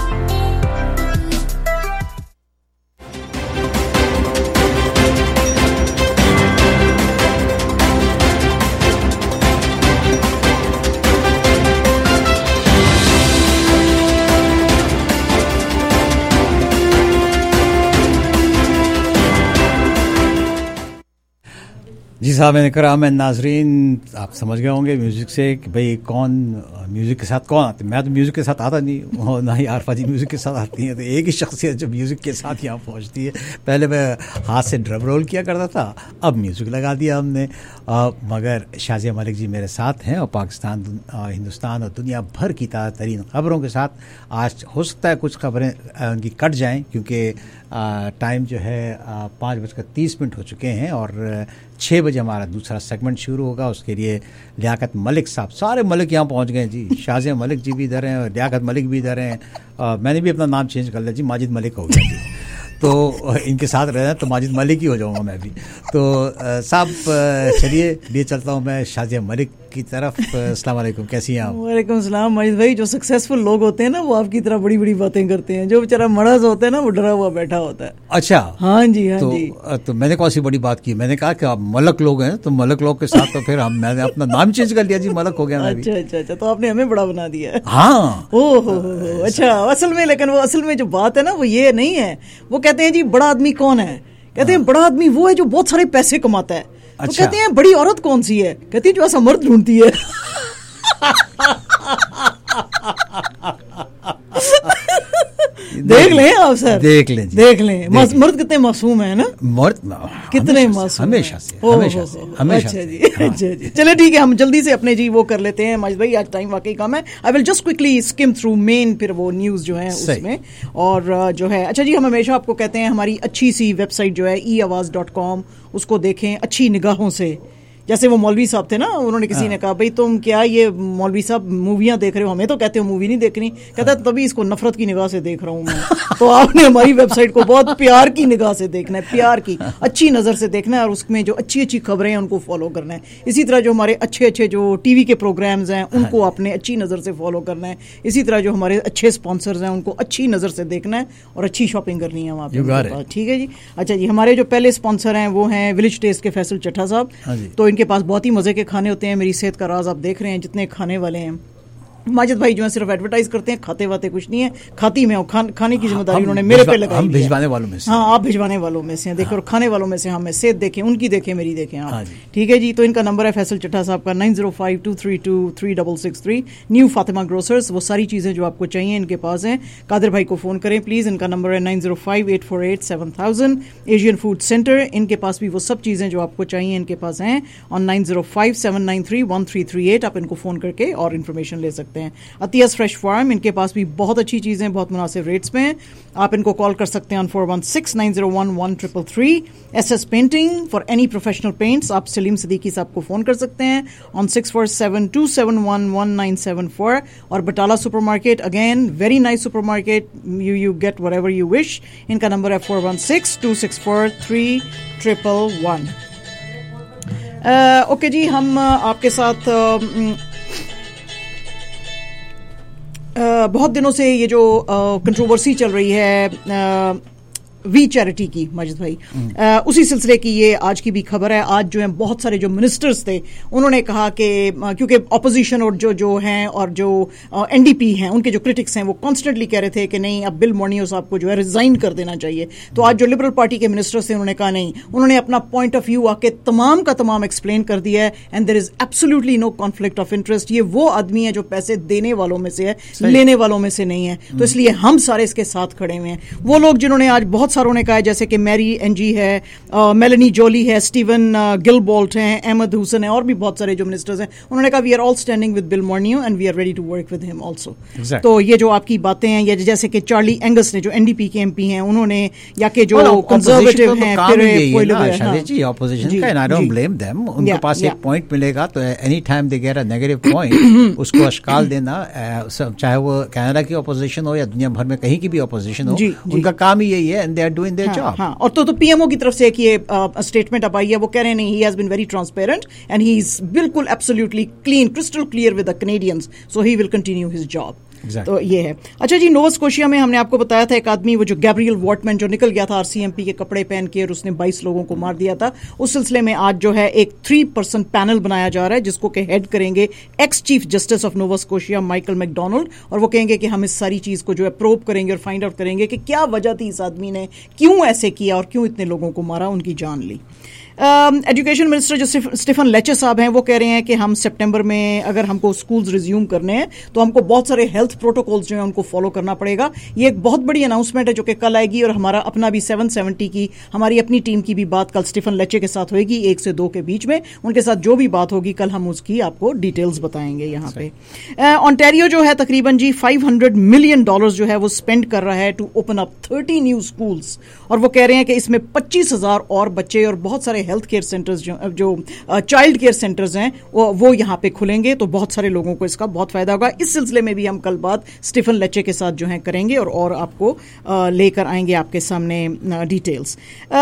[SPEAKER 19] जी साहब इकराम नाजरीन, आप समझ गए होंगे म्यूज़िक से कि भाई कौन म्यूज़िक के साथ कौन आते. मैं तो म्यूज़िक के साथ आता नहीं, और ना ही आरफा जी म्यूज़िक के साथ आती हैं. तो एक ही शख्सियत जो म्यूज़िक के साथ यहाँ पहुँचती है. पहले मैं हाथ से ड्रम रोल किया करता था, अब म्यूज़िक लगा दिया हमने. मगर शाज़िया मलिक जी मेरे साथ हैं और पाकिस्तान, हिंदुस्तान और दुनिया भर की ताज़ा तरीन ख़बरों के साथ. आज हो सकता है कुछ ख़बरें उनकी कट जाएँ क्योंकि टाइम जो है 5:30 हो चुके हैं और 6 बजे हमारा दूसरा सेगमेंट शुरू होगा. उसके लिए लियाकत मलिक साहब, सारे मलिक यहाँ पहुँच गए जी. शाज़िया मलिक जी भी इधर हैं और लियाकत मलिक भी इधर हैं. मैंने भी अपना नाम चेंज कर लिया जी, माजिद मलिक हो गया जी. तो इनके साथ रहना तो माजिद मलिक ही हो जाऊँगा मैं भी. तो साहब चलिए लिए चलता हूँ मैं शाज़िया मलिक की तरफ. अस्सलाम वालेकुम, कैसी हैं आप?
[SPEAKER 20] वालेकुम सलाम माजिद भाई. जो सक्सेसफुल लोग होते हैं ना वो आपकी तरह बड़ी बड़ी बातें करते हैं. जो बेचारा मरज होता है ना वो डरा हुआ बैठा होता है.
[SPEAKER 19] अच्छा,
[SPEAKER 20] हाँ जी, हाँ जी.
[SPEAKER 19] तो मैंने कौन सी बड़ी बात की? मैंने कहा कि आप मलक लोग हैं तो मलक लोग के साथ तो फिर मैंने अपना नाम चेंज कर लिया जी, मलक हो गया मैं भी.
[SPEAKER 20] अच्छा, तो आपने हमें बड़ा बना दिया है.
[SPEAKER 19] हाँ.
[SPEAKER 20] ओहो, अच्छा. असल में लेकिन वो असल में जो बात है ना वो ये नहीं है. वो कहते हैं जी बड़ा आदमी कौन है? कहते हैं बड़ा आदमी वो है जो बहुत सारे पैसे कमाता है. तो कहते हैं बड़ी औरत कौन सी है? कहती है जो ऐसा मर्द ढूंढती है. देख लें आप सर, देख लें मर्द कितने मासूम है ना. मर्द कितने मासूम हमेशा से. अच्छा जी. चले ठीक है, हम जल्दी से अपने जी वो कर लेते हैं माजिद भाई. आज टाइम वाकई कम है. I will just quickly skim through main फिर वो न्यूज़ जो है उसमें. और जो है अच्छा जी, हम हमेशा आपको कहते हैं हमारी अच्छी सी वेबसाइट जो है eawaz.com उसको देखें अच्छी निगाहों से. जैसे वो मौलवी साहब थे ना, उन्होंने किसी ने कहा भाई तुम क्या ये मौलवी साहब मूवियाँ देख रहे हो, हमें तो कहते हो मूवी नहीं देखनी. कहता तभी इसको नफरत की निगाह से देख रहा हूँ मैं. तो आपने हमारी वेबसाइट को बहुत प्यार की निगाह से देखना है, प्यार की अच्छी नज़र से देखना है और उसमें जो अच्छी अच्छी खबरें हैं उनको फॉलो करना है. इसी तरह जो हमारे अच्छे अच्छे जो टीवी के प्रोग्राम्स हैं उनको आपने अच्छी नज़र से फॉलो करना है. इसी तरह जो हमारे अच्छे स्पॉन्सर्स हैं उनको अच्छी नज़र से देखना है और अच्छी शॉपिंग करनी है वहाँ पर. ठीक है जी. अच्छा जी, हमारे जो पहले स्पॉन्सर हैं वो हैं विलेज टेस्ट के फैसल चट्टा साहब. तो इनके पास बहुत ही मज़े के खाने होते हैं. मेरी सेहत का राज आप देख रहे हैं, जितने खाने वाले हैं. माजिद भाई जो है सिर्फ एडवर्टाइज करते हैं, खाते वाते कुछ नहीं है. खाती मैं खाने की जिम्मेदारी उन्होंने मेरे पे लगाई. हम भिजवाने वालों में से. हाँ, आप भिजवाने वालों में से देखो. और खाने वालों में से हमें सेहत देखें, उनकी देखें, मेरी देखें आप. ठीक है जी. तो इनका नंबर है फैसल चट्टा साहब का 9052323663. New Fatima Grocers. वो सारी चीज़ें जो आपको चाहिए इनके पास हैं. कादिर भाई को फ़ोन करें प्लीज़. इनका नंबर है 9058487000. एशियन फूड सेंटर, इनके पास भी वो सब चीज़ें जो आपको चाहिए इनके पास हैं. और 9057931338 आप इनको फ़ोन करके और इन्फॉर्मेशन ले सकते हैं. अतियास फ्रेश फार्म, इनके पास भी बहुत अच्छी चीज़ें बहुत मुनासिब रेट्स में हैं. आप इनको कॉल कर सकते हैं on 4169011333. SS painting for any professional paints, आप सलीम सदीकी साहब को फ़ोन कर सकते हैं ऑन 6472711974. और Batala supermarket, again very nice supermarket, you get whatever you wish. इनका नंबर है 4162643111. ओके जी, हम आपके साथ बहुत दिनों से ये जो कंट्रोवर्सी चल रही है वी चैरिटी की माजिद भाई, उसी सिलसिले की ये आज की भी खबर है। आज जो है बहुत सारे जो मिनिस्टर्स थे उन्होंने कहा कि क्योंकि अपोजिशन और जो हैं और जो एनडीपी हैं उनके जो क्रिटिक्स हैं वो कॉन्स्टेंटली कह रहे थे कि नहीं अब बिल मोर्नियो साहब को जो है रिजाइन कर देना चाहिए। तो आज जो लिबरल पार्टी के मिनिस्टर्स थे उन्होंने कहा नहीं, उन्होंने अपना पॉइंट ऑफ व्यू आके तमाम का तमाम एक्सप्लेन कर दिया है and there is absolutely no conflict of interest. ये वो आदमी है जो पैसे देने वालों में से है, लेने वालों में से नहीं है, तो इसलिए हम सारे इसके साथ खड़े हुए हैं। वो लोग जिन्होंने आज बहुत सारों ने कहा है जैसे कि मैरी एनजी है, मेलेनी जोली है, स्टीवन गिलबोल्ट हैं, अहमद हुसैन है और भी बहुत सारे जो मिनिस्टर्स हैं, उन्होंने कहा we are all standing with Bill Morneau and we are ready to work with him also. तो ये जो आपकी बातें हैं, ये जैसे कि चार्ली एंगस ने जो एनडीपी के एमपी हैं उन्होंने, या कि जो कंजर्वेटिव हैं
[SPEAKER 19] ऑपोजिशन का, आई डोंट ब्लेम देम, उनके पास एक पॉइंट मिलेगा तो any time they get a negative point उसको अश्काल देना, चाहे वो कनाडा की ऑपोजिशन हो या दुनिया भर में कहीं की भी ऑपोजिशन हो, उनका काम ही यही है and they are doing their job.
[SPEAKER 20] हाँ, और तो पीएमओ की तरफ से एक ये स्टेटमेंट अब आई है, वो कह रहे हैं नहीं, he has been very transparent and he is बिल्कुल absolutely clean, crystal clear with the Canadians, so he will continue his job. तो ये है। अच्छा जी, नोवा स्कोशिया में हमने आपको बताया था एक आदमी, वो जो गैब्रियल वॉटमैन जो निकल गया था आरसीएमपी के कपड़े पहन के और उसने 22 लोगों को मार दिया था, उस सिलसिले में आज जो है एक 3-person पैनल बनाया जा रहा है जिसको कि हेड करेंगे ex chief justice of Nova Scotia Michael MacDonald, और वो कहेंगे कि हम इस सारी चीज को जो है प्रोब करेंगे और फाइंड आउट करेंगे कि क्या वजह थी इस आदमी ने क्यों ऐसे किया और क्यों इतने लोगों को मारा, उनकी जान ली। एजुकेशन मिनिस्टर जो स्टीफन लेचे साहब हैं वो कह रहे हैं कि हम सितंबर में अगर हमको स्कूल्स रिज्यूम करने हैं तो हमको बहुत सारे हेल्थ प्रोटोकॉल्स जो हैं उनको फॉलो करना पड़ेगा। ये एक बहुत बड़ी अनाउंसमेंट है जो कि कल आएगी, और हमारा अपना भी 770 की हमारी अपनी टीम की भी बात कल स्टीफन लेचे के साथ होगी 1 से 2 के बीच में, उनके साथ जो भी बात होगी कल हम उसकी आपको डिटेल्स बताएंगे यहाँ पे। ऑन्टेरियो जो है तकरीबन जी $500 मिलियन जो है वो स्पेंड कर रहा है to open up 30 new schools, और वो कह रहे हैं कि इसमें 25,000 और बच्चे और बहुत सारे हेल्थ केयर सेंटर्स जो चाइल्ड केयर सेंटर्स हैं वो यहाँ पे खुलेंगे, तो बहुत सारे लोगों को इसका बहुत फायदा होगा। इस सिलसिले में भी हम कल बात स्टीफन लेचे के साथ जो है करेंगे और आपको लेकर आएंगे आपके सामने डिटेल्स।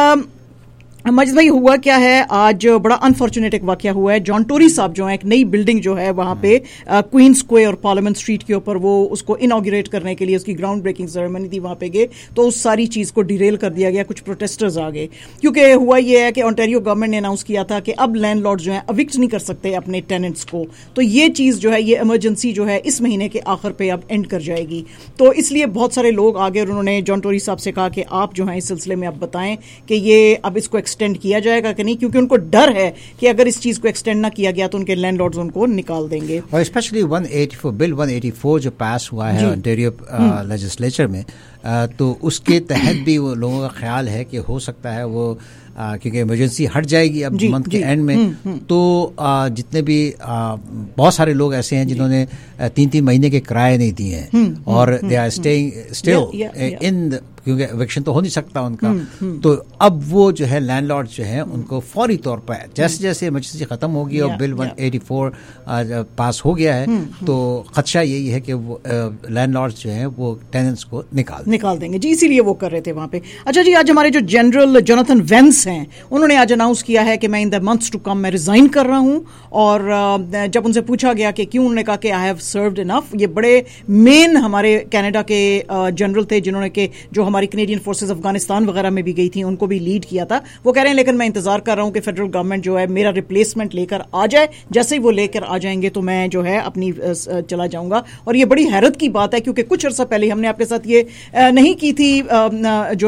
[SPEAKER 20] मजिद भाई, हुआ क्या है आज, बड़ा अनफॉर्चुनेट एक वाकया हुआ है। जॉन टोरी साहब जो है एक नई बिल्डिंग जो है वहां पे क्वीन स्क्वायर और पार्लियामेंट स्ट्रीट के ऊपर, वो उसको इनॉग्रेट करने के लिए उसकी ग्राउंड ब्रेकिंग सेरेमनी थी, वहां पे गए तो उस सारी चीज को डिरेल कर दिया गया, कुछ प्रोटेस्टर्स आ गए। क्योंकि हुआ ये है कि ओंटारियो गवर्नमेंट ने अनाउंस किया था कि अब लैंडलॉर्ड जो है अविक्ट नहीं कर सकते अपने टेनेंट्स को, तो ये चीज जो है, ये इमरजेंसी जो है इस महीने के आखिर पे अब एंड कर जाएगी। तो इसलिए बहुत सारे लोग आगे और उन्होंने जॉन टोरी साहब से कहा कि आप जो है इस सिलसिले में आप बताएं कि ये अब इसको एक्सटेंड किया जाएगा कि नहीं, क्योंकि उनको डर है कि अगर इस चीज को एक्सटेंड ना किया गया तो उनके लैंडलॉर्ड्स उनको निकाल देंगे।
[SPEAKER 19] और स्पेशली 184 बिल 184 जो पास हुआ है ओंटारियो लेजिस्लेचर में, तो उसके तहत भी वो लोगों का ख्याल है कि हो सकता है वो क्योंकि इमरजेंसी हट जाएगी अब मंथ के एंड में, तो जितने भी बहुत सारे लोग ऐसे हैं जिन्होंने 3-3 महीने के किराए नहीं दिए हैं और they are staying still in, क्योंकि इविक्शन तो हो नहीं सकता उनका, तो अब वो जो है लैंडलॉर्ड जो है उनको फौरी तौर पर जैसे जैसे इमरजेंसी खत्म होगी और बिल 184 पास हो गया है, तो खदशा यही है कि वो लैंडलॉर्ड जो है वो टेनेंट्स को निकाल देंगे जी, इसीलिए वो कर रहे थे वहां पे। अच्छा जी, आज हमारे जो जनरल जोनाथन वेंस हैं उन्होंने आज अनाउंस किया है कि मैं in the months to come मैं रिजाइन कर रहा हूं, और जब उनसे पूछा गया कि क्यों, उन्होंने कहा कि आई हैव सर्व्ड इनफ। ये बड़े मेन हमारे कनाडा के जनरल थे जिन्होंने के जो हमारी कैनेडियन फोर्सेस अफगानिस्तान वगैरह में भी गई थी, उनको भी लीड किया था। वो कह रहे हैं लेकिन मैं इंतजार कर रहा हूं कि फेडरल गवर्नमेंट जो है मेरा रिप्लेसमेंट लेकर आ जाए, जैसे ही वो लेकर आ जाएंगे तो मैं जो है अपनी चला जाऊंगा। और ये बड़ी हैरत की बात है क्योंकि कुछ अर्सा पहले हमने आपके साथ ये नहीं की थी, जो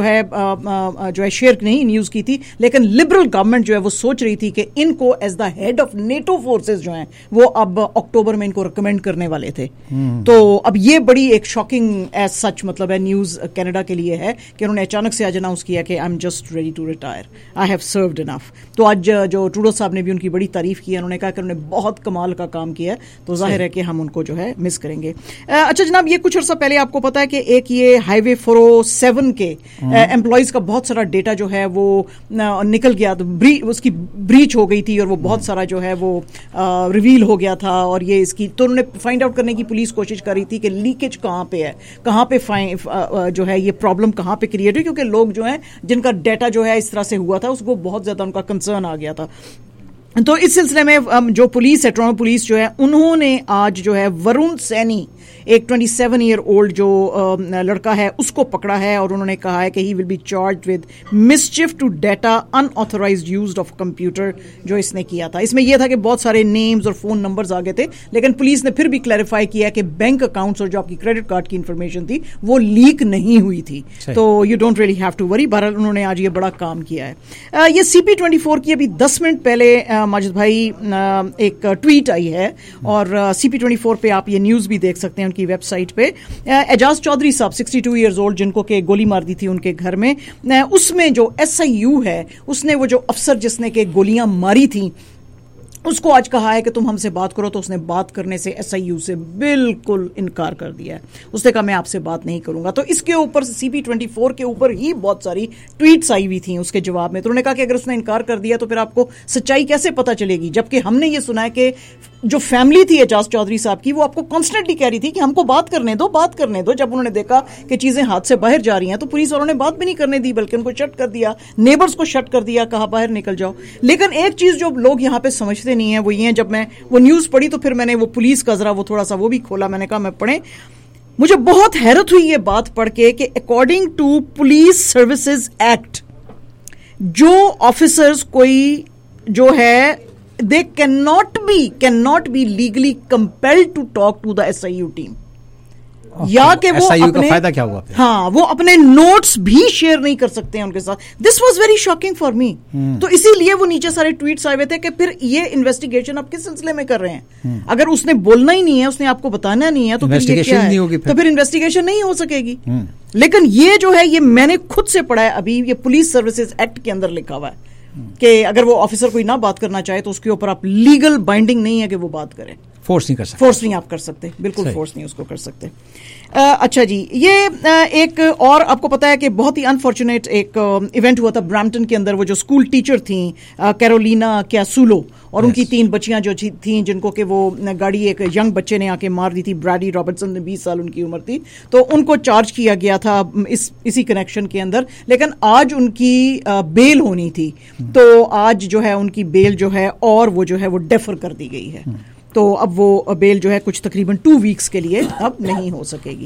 [SPEAKER 19] है शेयर नहीं न्यूज की थी, लेकिन लिबरल गवर्नमेंट जो है वो सोच रही थी कि इनको as the head of NATO forces जो हैं वो अब अक्टूबर में इनको रिकमेंड करने वाले थे। तो अब ये बड़ी एक शॉकिंग एज सच मतलब है न्यूज कनाडा के लिए है कि उन्होंने अचानक से आज अनाउंस किया कि I am just ready to retire, I have served enough. तो आज जो ट्रूडो साहब ने भी उनकी बड़ी तारीफ की है, उन्होंने कहा कि उन्होंने बहुत कमाल का काम किया, तो जाहिर है कि हम उनको जो है मिस करेंगे। अच्छा जनाब, ये कुछ अर्सा पहले आपको पता है कि एक ये हाईवे 407 के एम्प्लॉइज का बहुत सारा डेटा जो है वो निकल गया, तो उसकी ब्रीच हो गई थी और वो बहुत सारा जो है वो रिवील हो गया था, और ये इसकी तो उन्होंने फाइंड आउट करने की पुलिस कोशिश कर रही थी कि लीकेज कहाँ पे है, कहाँ पे जो है ये प्रॉब्लम कहाँ पे क्रिएट हुई, क्योंकि लोग जो हैं जिनका डेटा जो है इस तरह से हुआ था उसको बहुत ज्यादा उनका कंसर्न आ गया था।
[SPEAKER 20] تو اس سلسلے میں جو پولیس ہے، ٹورانٹو پولیس جو ہے، انہوں نے آج جو ہے ورون سینی، ایک 27 ایئر اولڈ جو لڑکا ہے، اس کو پکڑا ہے اور انہوں نے کہا ہے کہ he will be charged with mischief to data unauthorised used of computer, جو اس نے کیا تھا. اس میں یہ تھا کہ بہت سارے نیمز اور فون نمبرز آ گئے تھے، لیکن پولیس نے پھر بھی کلیریفائی کیا کہ بینک اکاؤنٹس اور جو آپ کی کریڈٹ کارڈ کی انفارمیشن تھی وہ لیک نہیں ہوئی تھی. تو you don't really have to worry. بہرحال انہوں نے آج یہ بڑا کام کیا ہے. یہ CP24 کی ابھی 10 منٹ پہلے ماجد بھائی ایک ٹویٹ آئی ہے، اور CP24 پہ آپ یہ نیوز بھی دیکھ سکتے ہیں کی ویب سائٹ پہ. اعجاز چودھری صاحب 62 ایئرز اولڈ، جن کو کہ گولی مار دی تھی ان کے گھر میں، اس میں جو SIU ہے، اس نے وہ جو افسر جس نے کہ گولیاں ماری تھیں، اس کو آج کہا ہے کہ تم ہم سے بات کرو، تو اس نے بات کرنے سے SIU سے بالکل انکار کر دیا ہے. اس نے کہا میں آپ سے بات نہیں کروں گا. تو اس کے اوپر CP24 کے اوپر ہی بہت ساری ٹویٹس آئی ہوئی تھیں اس کے جواب میں. تو انہوں نے کہا کہ اگر اس نے انکار کر دیا تو پھر آپ کو سچائی کیسے پتہ چلے گی، جبکہ ہم نے یہ سنا ہے کہ جو فیملی تھی اعجاز چودھری صاحب کی، وہ آپ کو کانسٹنٹلی کہہ رہی تھی کہ ہم کو بات کرنے دو، بات کرنے دو. جب انہوں نے دیکھا کہ چیزیں ہاتھ سے باہر جا رہی ہیں تو پولیس والوں نے بات بھی نہیں کرنے دی، بلکہ ان کو شٹ کر دیا، نیبرز کو شٹ کر دیا، کہا باہر نکل جاؤ. لیکن ایک چیز جو لوگ یہاں پہ سمجھتے نہیں ہیں وہ یہ ہے، جب میں وہ نیوز پڑھی تو پھر میں نے وہ پولیس کا ذرا وہ تھوڑا سا وہ بھی کھولا، میں نے کہا میں پڑھیں. مجھے بہت حیرت ہوئی یہ بات پڑھ کے کہ according to police services act, جو آفیسرز کوئی جو ہے they cannot be legally compelled to talk to the SIU team. یا کہ وہ اپنے
[SPEAKER 19] فائدہ کیا ہوا؟
[SPEAKER 20] ہاں، وہ اپنے نوٹس بھی شیئر نہیں کر سکتے ہیں ان کے ساتھ. This was very shocking for me. تو اسی لیے وہ نیچے سارے ٹویٹس آئے ہوئے تھے کہ پھر یہ انویسٹیگیشن آپ کس سلسلے میں کر رہے ہیں؟ اگر اس نے بولنا ہی نہیں ہے، اس نے آپ کو بتانا نہیں ہے، تو پھر یہ کیا ہے؟ تو پھر انویسٹیگیشن نہیں ہو سکے گی. لیکن یہ جو ہے، یہ میں نے خود سے پڑھا ہے ابھی، یہ پولیس سروسز ایکٹ کے اندر لکھا ہوا ہے کہ اگر وہ آفیسر کوئی نہ بات کرنا چاہے تو اس کے اوپر آپ لیگل بائنڈنگ نہیں ہے کہ وہ بات کرے.
[SPEAKER 19] فورس نہیں کر سکتے،
[SPEAKER 20] فورس نہیں آپ کر سکتے، بالکل فورس نہیں اس کو کر سکتے. اچھا جی، یہ ایک اور آپ کو پتا ہے کہ بہت ہی انفارچونیٹ ایک ایونٹ ہوا تھا برامپٹن کے اندر. وہ جو اسکول ٹیچر تھیں کیرولینا کیاسولو، اور ان کی 3 بچیاں جو تھیں جن کو کہ وہ گاڑی ایک ینگ بچے نے آ کے مار دی تھی، براڈی رابرٹسن، 20 سال ان کی عمر تھی. تو ان کو چارج کیا گیا تھا اسی کنیکشن کے اندر، لیکن آج ان کی بیل ہونی تھی. تو آج جو ہے ان کی بیل جو ہے اور وہ جو ہے وہ ڈیفر کر دی گئی ہے. تو اب وہ بیل جو ہے کچھ تقریباً 2 ویکس کے لیے اب نہیں ہو سکے گی.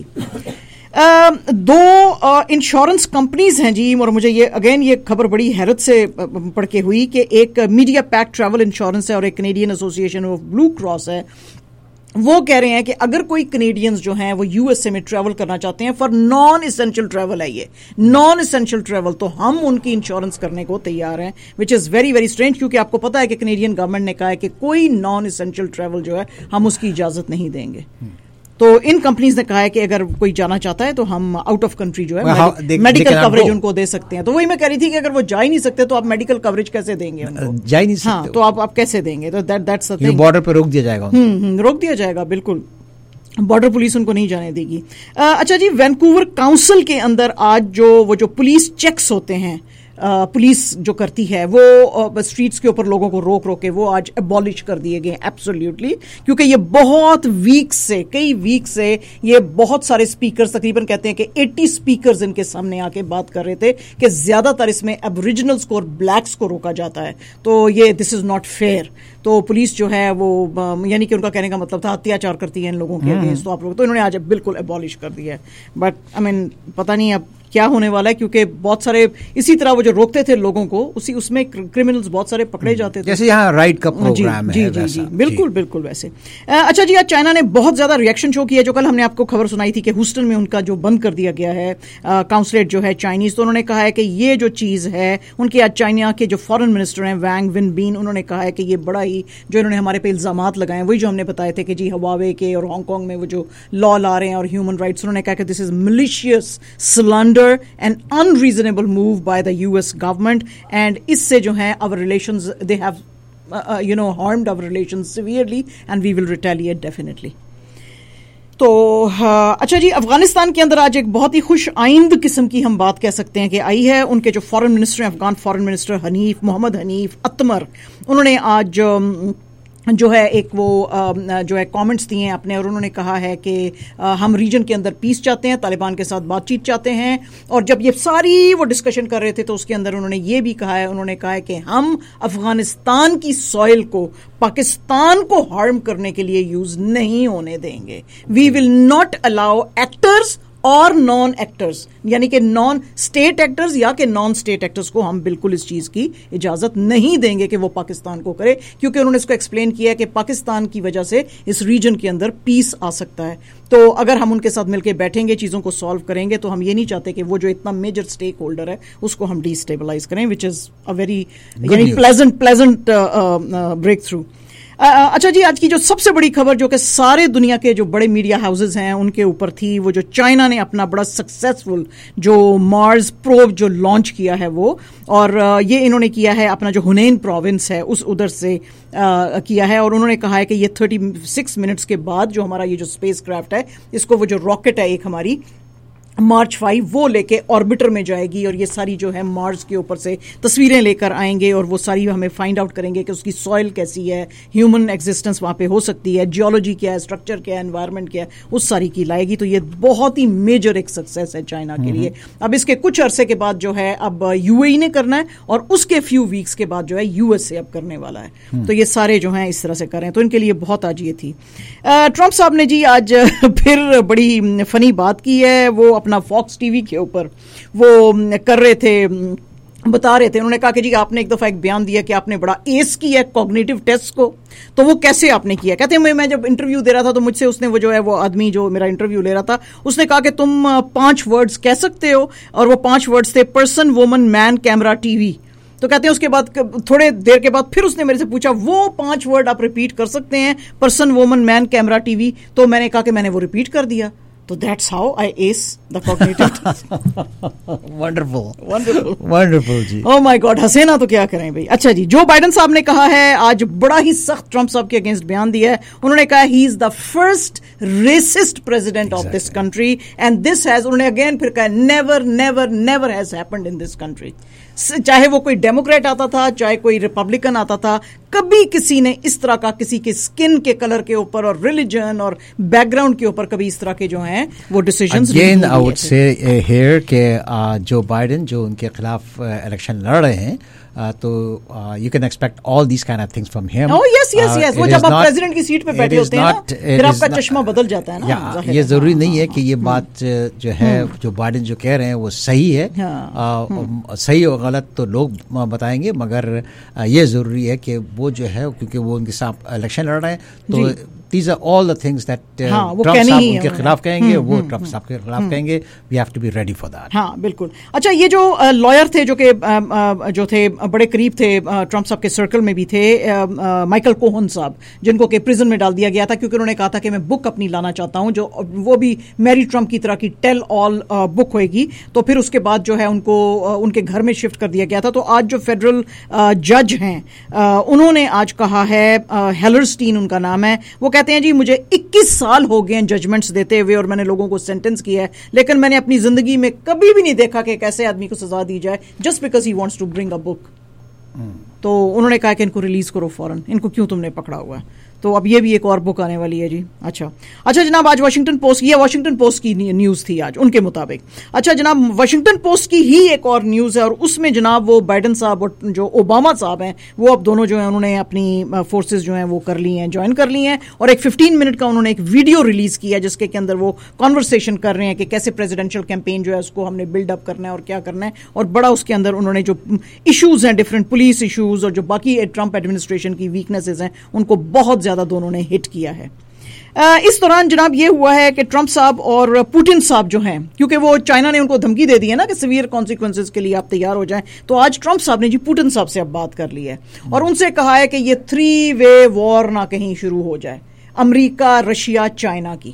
[SPEAKER 20] 2 انشورنس کمپنیز ہیں جی، اور مجھے یہ خبر بڑی حیرت سے پڑھ کے ہوئی کہ ایک میڈیا پیک ٹریول انشورنس ہے اور ایک Canadian association of blue cross ہے. وہ کہہ رہے ہیں کہ اگر کوئی کینیڈینز جو ہیں وہ USA میں ٹریول کرنا چاہتے ہیں، فار نان اسینشل ٹریول ہے، یہ نان اسینشل ٹریول، تو ہم ان کی انشورنس کرنے کو تیار ہیں، which is very very strange, کیونکہ آپ کو پتا ہے کہ کینیڈین گورنمنٹ نے کہا ہے کہ کوئی نان اسینشل ٹریول جو ہے ہم اس کی اجازت نہیں دیں گے. تو ان کمپنیز نے کہا ہے کہ اگر کوئی جانا چاہتا ہے تو ہم آؤٹ آف کنٹری جو ہے میڈیکل کوریج ان کو دے سکتے ہیں. تو وہی میں کہہ رہی تھی کہ اگر وہ جا ہی نہیں سکتے تو آپ میڈیکل کوریج کیسے دیں گے ان کو؟
[SPEAKER 19] جا ہی نہیں سکتے.
[SPEAKER 20] ہاں، تو آپ کیسے دیں گے؟ تو دیٹس دی تھنگ.
[SPEAKER 19] بارڈر پہ روک دیا جائے گا،
[SPEAKER 20] روک دیا جائے گا، بالکل. بارڈر پولیس ان کو نہیں جانے دے گی. اچھا جی، وینکوور کاؤنسل کے اندر آج وہ جو پولیس چیکس ہوتے ہیں، پولیس جو کرتی ہے وہ اسٹریٹس کے اوپر لوگوں کو روک کے وہ آج ابالش کر دیے گئے ایبسولیوٹلی، کیونکہ یہ بہت کئی ویک سے یہ بہت سارے اسپیکرز، تقریباً کہتے ہیں کہ 80 اسپیکرز ان کے سامنے آ کے بات کر رہے تھے کہ زیادہ تر اس میں ایبوریجنلز کو اور بلیکس کو روکا جاتا ہے. تو یہ دس از ناٹ فیئر. تو پولیس جو ہے وہ یعنی کہ ان کا کہنے کا مطلب تھا اتیاچار کرتی ہے ان لوگوں کے اگینسٹ، تو آپ لوگ، تو انہوں نے آج بالکل ابالش کر دیا ہے. بٹ آئی مین پتہ نہیں اب کیا ہونے والا ہے، کیونکہ بہت سارے اسی طرح وہ جو روکتے تھے لوگوں کو، اس میں کرمنلز بہت سارے پکڑے جاتے تھے،
[SPEAKER 19] جیسے یہاں رائٹ کا پروگرام ہے.
[SPEAKER 20] جی بالکل ویسے. اچھا جی، آج چائنا نے بہت زیادہ ریئیکشن شو کیا. جو کل ہم نے آپ کو خبر سنائی تھی کہ ہیوسٹن میں ان کا جو بند کر دیا گیا ہے کاؤنسلیٹ جو ہے چائنیز، تو انہوں نے کہا ہے کہ یہ جو چیز ہے، ان کے آج چائنا کے جو فارن منسٹر ہیں وانگ ون بین، انہوں نے کہا ہے کہ یہ بڑا ہی جو انہوں نے ہمارے پہ الزامات لگائے ہیں، وہی جو ہم نے بتائے تھے کہ جی ہواوے کے اور ہانگ کانگ میں وہ جو لا لا رہے ہیں اور ہیومن رائٹس، انہوں نے کہا کہ this is malicious slander and unreasonable move by the US government, and اس سے جو ہیں our relations, they have harmed our relations severely and we will retaliate definitely. تو اچھا جی، افغانستان کے اندر آج ایک بہت ہی خوش آئند قسم کی ہم بات کہہ سکتے ہیں کہ آئی ہے. ان کے جو فارن منسٹر ہیں، افغان فارن منسٹر محمد حنیف اتمر، انہوں نے آج جو ہے ایک وہ جو ہے کامنٹس دیے ہیں اپنے, اور انہوں نے کہا ہے کہ ہم ریجن کے اندر پیس چاہتے ہیں, طالبان کے ساتھ بات چیت چاہتے ہیں. اور جب یہ ساری وہ ڈسکشن کر رہے تھے تو اس کے اندر انہوں نے یہ بھی کہا ہے, انہوں نے کہا ہے کہ ہم افغانستان کی سوئل کو پاکستان کو ہارم کرنے کے لیے یوز نہیں ہونے دیں گے. وی ول ناٹ الاؤ ایکٹرز اور نان ایکٹرز, یعنی کہ نان اسٹیٹ ایکٹرز یا کہ نان اسٹیٹ ایکٹرز کو ہم بالکل اس چیز کی اجازت نہیں دیں گے کہ وہ پاکستان کو کرے, کیونکہ انہوں نے اس کو ایکسپلین کیا ہے کہ پاکستان کی وجہ سے اس ریجن کے اندر پیس آ سکتا ہے. تو اگر ہم ان کے ساتھ مل کے بیٹھیں گے, چیزوں کو سالو کریں گے, تو ہم یہ نہیں چاہتے کہ وہ جو اتنا میجر اسٹیک ہولڈر ہے اس کو ہم ڈی اسٹیبلائز کریں, which is a very pleasant breakthrough. اچھا جی, آج کی جو سب سے بڑی خبر جو کہ سارے دنیا کے جو بڑے میڈیا ہاؤسز ہیں ان کے اوپر تھی, وہ جو چائنا نے اپنا بڑا سکسیسفل جو مارس پروب جو لانچ کیا ہے وہ, اور یہ انہوں نے کیا ہے اپنا جو ہنین پروونس ہے اس ادھر سے کیا ہے, اور انہوں نے کہا ہے کہ یہ 36 منٹس کے بعد جو ہمارا یہ جو اسپیس کرافٹ ہے اس کو وہ جو راکٹ ہے ایک ہماری مارچ 5 وہ لے کے آربیٹر میں جائے گی, اور یہ ساری جو ہے مارس کے اوپر سے تصویریں لے کر آئیں گے, اور وہ ساری ہمیں فائنڈ آؤٹ کریں گے کہ اس کی سوئل کیسی ہے, ہیومن ایگزسٹنس وہاں پہ ہو سکتی ہے, جیولوجی کیا ہے, اسٹرکچر کیا ہے, انوائرمنٹ کیا ہے, اس ساری کی لائے گی. تو یہ بہت ہی میجر ایک سکسیس ہے چائنا کے لیے. اب اس کے کچھ عرصے کے بعد جو ہے اب یو اے ای نے کرنا ہے, اور اس کے فیو ویکس کے بعد جو ہے یو ایس اے اب کرنے والا ہے. تو یہ سارے جو ہیں اس طرح سے کریں, تو ان کے لیے بہت آج یہ تھی. ٹرمپ صاحب نے جی آج پھر بڑی فنی بات کی ہے, وہ اپنا فاکس ٹی وی کے اوپر وہ کر رہے تھے, بتا رہے تھے. انہوں نے کہا کہ جی آپ نے ایک دفعہ ایک بیان دیا کہ آپ نے بڑا ایس کیا ہے کوگنیٹو ٹیسٹ کو, تو وہ کیسے آپ نے کیا؟ کہتے ہیں میں جب انٹرویو دے رہا تھا تو مجھ سے اس نے وہ جو ہے وہ آدمی جو میرا انٹرویو لے رہا تھا اس نے کہا کہ تم 5 ورڈز کہہ سکتے ہو, اور وہ 5 ورڈز تھے person, woman, man, camera, TV. تو کہتے ہیں اس کے بعد تھوڑے دیر کے بعد پھر اس نے میرے سے پوچھا وہ 5 ورڈ آپ ریپیٹ کر سکتے ہیں, person, woman, man, camera, TV. تو میں نے کہا کہ میں نے وہ ریپیٹ کر دیا. تو that's how I ace the cognitive.
[SPEAKER 19] Wonderful جی,
[SPEAKER 20] او مائی گاڈ, ہنسے نا تو کیا کریں بھائی. اچھا جی, جو بائیڈن صاحب نے کہا ہے آج بڑا ہی سخت ٹرمپ صاحب کے اگینسٹ بیان دیا ہے. انہوں نے کہا he is the first racist president of this country, and this has, انہوں نے اگین پھر کہا never never never has happened in this country. چاہے وہ کوئی ڈیموکریٹ آتا تھا, چاہے کوئی ریپبلکن آتا تھا, کبھی کسی نے اس طرح کا کسی کے اسکن کے کلر کے اوپر اور ریلیجن اور بیک گراؤنڈ کے اوپر کبھی اس طرح کے جو ہیں وہ decisions
[SPEAKER 19] again I would say here کہ جو بائیڈن جو ان کے خلاف الیکشن لڑ رہے ہیں, تو you can expect all these kind of things from ہم.
[SPEAKER 20] یس یس یس, وہ جب آپ پریزیڈنٹ کی سیٹ پہ بیٹھے ہوتے ہیں نا پھر آپ کا چشمہ بدل جاتا ہے نا.
[SPEAKER 19] یہ ضروری نہیں ہے کہ یہ بات جو ہے جو بائیڈن جو کہہ رہے ہیں وہ صحیح ہے, صحیح اور غلط تو لوگ بتائیں گے, مگر یہ ضروری ہے کہ وہ جو ہے کیونکہ وہ ان کے ساتھ الیکشن لڑ رہے ہیں, تو these are all the things that Trump صاحب ان کے خلاف کہیں گے, وہ ٹرمپ صاحب کے خلاف کہیں گے. we have to be ready for that.
[SPEAKER 20] ہاں بالکل. اچھا, یہ جو لائر تھے جو کہ جو تھے بڑے قریب تھے ٹرمپ صاحب کے سرکل میں بھی تھے, مائیکل کوہن صاحب, جن کو کہ پرزن میں ڈال دیا گیا تھا کیونکہ انہوں نے کہا تھا کہ میں بک اپنی لانا چاہتا ہوں, جو وہ بھی میری ٹرمپ کی طرح کی ٹیل آل بک ہوئے گی. تو پھر اس کے بعد جو ہے ان کو ان کے گھر میں شفٹ کر دیا گیا تھا. تو آج جو فیڈرل جج ہیں انہوں نے آج کہا ہے, ہیلرسٹین ان کا نام ہے, وہ کہتے ہیں جی مجھے 21 سال ہو گئے ہیں ججمنٹس دیتے ہوئے, اور میں نے لوگوں کو سینٹنس کیا ہے, لیکن میں نے اپنی زندگی میں کبھی بھی نہیں دیکھا کہ ایک ایسے آدمی کو سزا دی جائے just because he wants to bring a book. تو انہوں نے کہا کہ ان کو ریلیز کرو فوراً, ان کو کیوں تم نے پکڑا ہوا ہے. تو اب یہ بھی ایک اور بک آنے والی ہے جی. اچھا جناب, آج واشنگٹن پوسٹ, یہ واشنگٹن پوسٹ کی نیوز تھی آج ان کے مطابق. اچھا جناب, واشنگٹن پوسٹ کی ہی ایک اور نیوز ہے, اور اس میں جناب وہ بائیڈن صاحب اور جو اوباما صاحب ہیں وہ اب دونوں جو ہیں انہوں نے اپنی فورسز جو ہیں وہ کر لی ہیں, جوائن کر لی ہیں, اور ایک 15 منٹ کا انہوں نے ایک ویڈیو ریلیز کیا جس کے اندر وہ کانورسیشن کر رہے ہیں کہ کیسے پریزیڈینشیل کیمپین جو ہے اس کو ہم نے بلڈ اپ کرنا ہے اور کیا کرنا ہے, اور بڑا اس کے اندر انہوں نے جو ایشوز ہیں ڈفرینٹ پولیس ایشوز اور جو باقی ٹرمپ ایڈمنسٹریشن کی ویکنیسز ہیں ان کو بہت زیادہ دونوں نے ہٹ کیا ہے. اس دوران جناب یہ ہوا ہے کہ ٹرمپ صاحب اور پوٹن صاحب جو ہیں, کیونکہ وہ چائنا نے ان کو دھمکی دے دی ہے نا کہ سیویئر کانسیکوینسز کے لیے آپ تیار ہو جائیں, تو آج ٹرمپ صاحب نے جی پوٹن صاحب سے اب بات کر لی ہے اور ان سے کہا ہے کہ یہ 3 وے وار نہ کہیں شروع ہو جائے, امریکہ, رشیا, چائنا کی.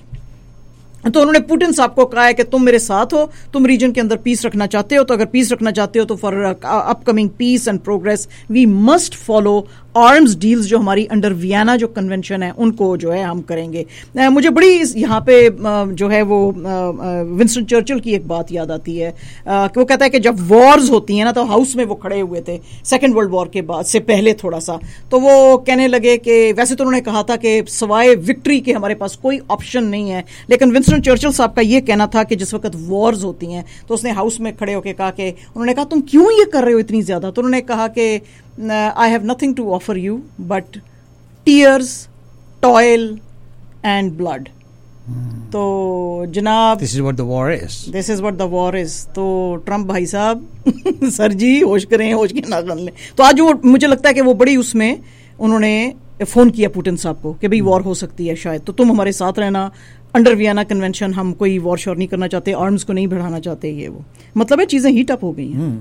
[SPEAKER 20] تو انہوں نے پوٹن صاحب کو کہا ہے کہ تم میرے ساتھ ہو, تم ریجن کے اندر پیس رکھنا چاہتے ہو, تو اگر پیس رکھنا چاہتے ہو تو for upcoming peace and progress we must follow arms deals जो हमारी अंडर वियना जो कन्वेंशन है उनको जो है हम करेंगे. मुझे बड़ी यहाँ पे जो है वो विंस्टन चर्चिल की एक बात याद आती है कि वो कहता है कि जब वॉर्स होती हैं ना तो हाउस में वो खड़े हुए थे सेकेंड वर्ल्ड वॉर के बाद से पहले थोड़ा सा, तो वो कहने लगे कि वैसे तो उन्होंने कहा था कि सवाए विक्ट्री के हमारे पास कोई ऑप्शन नहीं है, लेकिन विंस्टन चर्चिल साहब का ये कहना था कि जिस वक्त वॉर्स होती हैं तो उसने हाउस में खड़े होकर कहा कि उन्होंने कहा तुम क्यों ये कर रहे हो इतनी ज्यादा, तो उन्होंने कहा कि I have nothing to offer you but tears, toil and blood. तो जनाब
[SPEAKER 19] this is what the war is,
[SPEAKER 20] this is what the war is. तो ट्रम्प भाई साहब सर जी होश करें, होश की ना कर लें. तो आज वो मुझे लगता है कि वो बड़ी उसमें उन्होंने फोन किया पुतिन साहब को कि भाई वॉर हो सकती है शायद, तो तुम हमारे साथ रहना. अंडर वियना कन्वेंशन हम कोई वॉर श्योर नहीं करना चाहते, आर्म्स को नहीं बढ़ाना चाहते, ये वो मतलब है चीजें हीट अप हो गई हैं.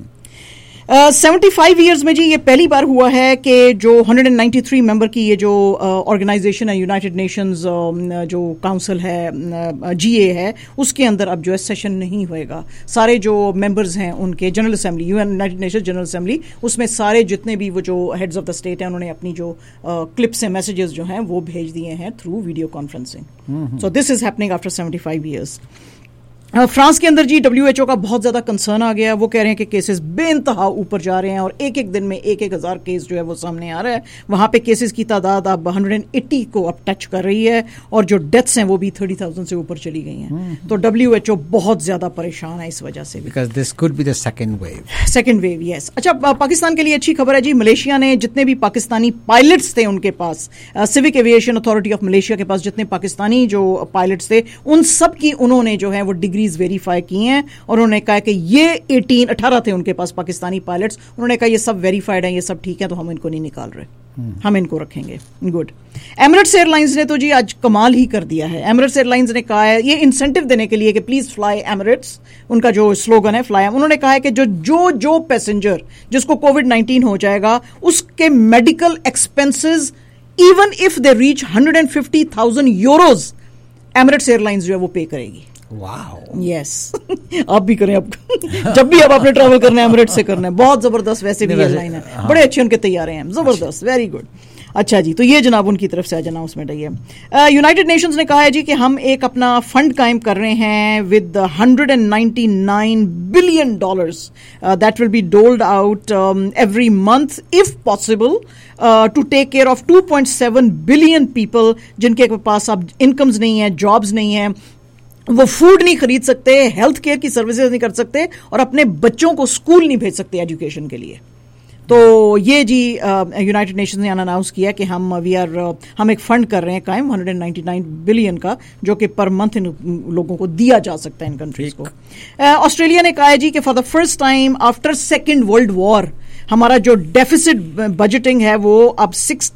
[SPEAKER 20] 75 ईयर्स में जी ये पहली बार हुआ है कि जो 193 मेंबर की ये जो ऑर्गेनाइजेशन है यूनाइटेड नेशंस जो काउंसिल है जीए है उसके अंदर अब जो है सेशन नहीं होएगा. सारे जो मेंबर्स हैं उनके general assembly United Nations general assembly उसमें सारे जितने भी वो जो हेड्स ऑफ द स्टेट हैं उन्होंने अपनी जो क्लिप्स हैं मैसेजेस जो हैं वो भेज दिए हैं through video conferencing. So this is happening after 75 years. France के अंदर जी WHO का बहुत ज़्यादा कंसर्न आ गया. वो कह रहे हैं कि केसेस बेइंतहा ऊपर जा रहे हैं और एक एक दिन में 1,000 केस जो है वो सामने आ रहा है. वहाँ पे केसेस की तादाद अब 180 को अब टच कर रही है और जो डेथ्स हैं वो भी 30,000 से ऊपर चली गई हैं. तो WHO बहुत ज़्यादा परेशान है इस वजह से.
[SPEAKER 19] Because this could be the second wave.
[SPEAKER 20] Yes. अच्छा, पाकिस्तान के लिए अच्छी खबर है जी. मलेशिया ने जितने भी पाकिस्तानी पायलट्स थे उनके पास, civic aviation authority of Malaysia के पास जितने पाकिस्तानी जो पायलट्स थे उन सब की उन्होंने जो है वो डिग्री वेरीफाई की हैं और उन्होंने कहा कि ये 18 थे उनके पास पाकिस्तानी पायलट्स. उन्होंने कहा ये सब वेरीफाइड हैं, ये सब ठीक है, तो हम इनको नहीं निकाल रहे, हम इनको रखेंगे. गुड. एमिरेट्स एयरलाइंस ने तो जी आज कमाल ही कर दिया है. एमिरेट्स एयरलाइंस ने कहा है ये इंसेंटिव देने के लिए कि प्लीज फ्लाई एमिरेट्स, उनका जो स्लोगन है फ्लाई. उन्होंने कहा है कि जो पैसेंजर जिसको कोविड-19 हो जाएगा उसके medical expenses even if they reach 150,000 euros Emirates airlines जो है वो पे करेगी.
[SPEAKER 19] वाओ.
[SPEAKER 20] यस. आप भी करें, अब जब भी आप आपने ट्रैवल करना है एमिरेट्स से करना है. बहुत जबरदस्त वैसे भी एयरलाइन है. हाँ. बड़े अच्छे उनके तैयारे हैं, जबरदस्त, वेरी गुड. अच्छा जी, तो ये जनाब उनकी तरफ से आज अनाउंसमेंट है. यूनाइटेड नेशंस ने कहा है जी कि हम एक अपना फंड कायम कर रहे हैं with $199 billion that will be doled out every month if possible to take care of 2.7 billion people जिनके पास अब इनकम्स नहीं है, जॉब्स नहीं है, वो फूड नहीं खरीद सकते, हेल्थ केयर की सर्विसेज नहीं कर सकते और अपने बच्चों को स्कूल नहीं भेज सकते एजुकेशन के लिए. तो ये जी यूनाइटेड नेशंस ने अनाउंस किया कि हम एक फंड कर रहे हैं कायम 199 बिलियन का, जो कि पर मंथ इन लोगों को दिया जा सकता है, इन कंट्रीज को. ऑस्ट्रेलिया ने कहा है जी कि for the first time after second world war हमारा जो डेफिसिट बजटिंग है वो अब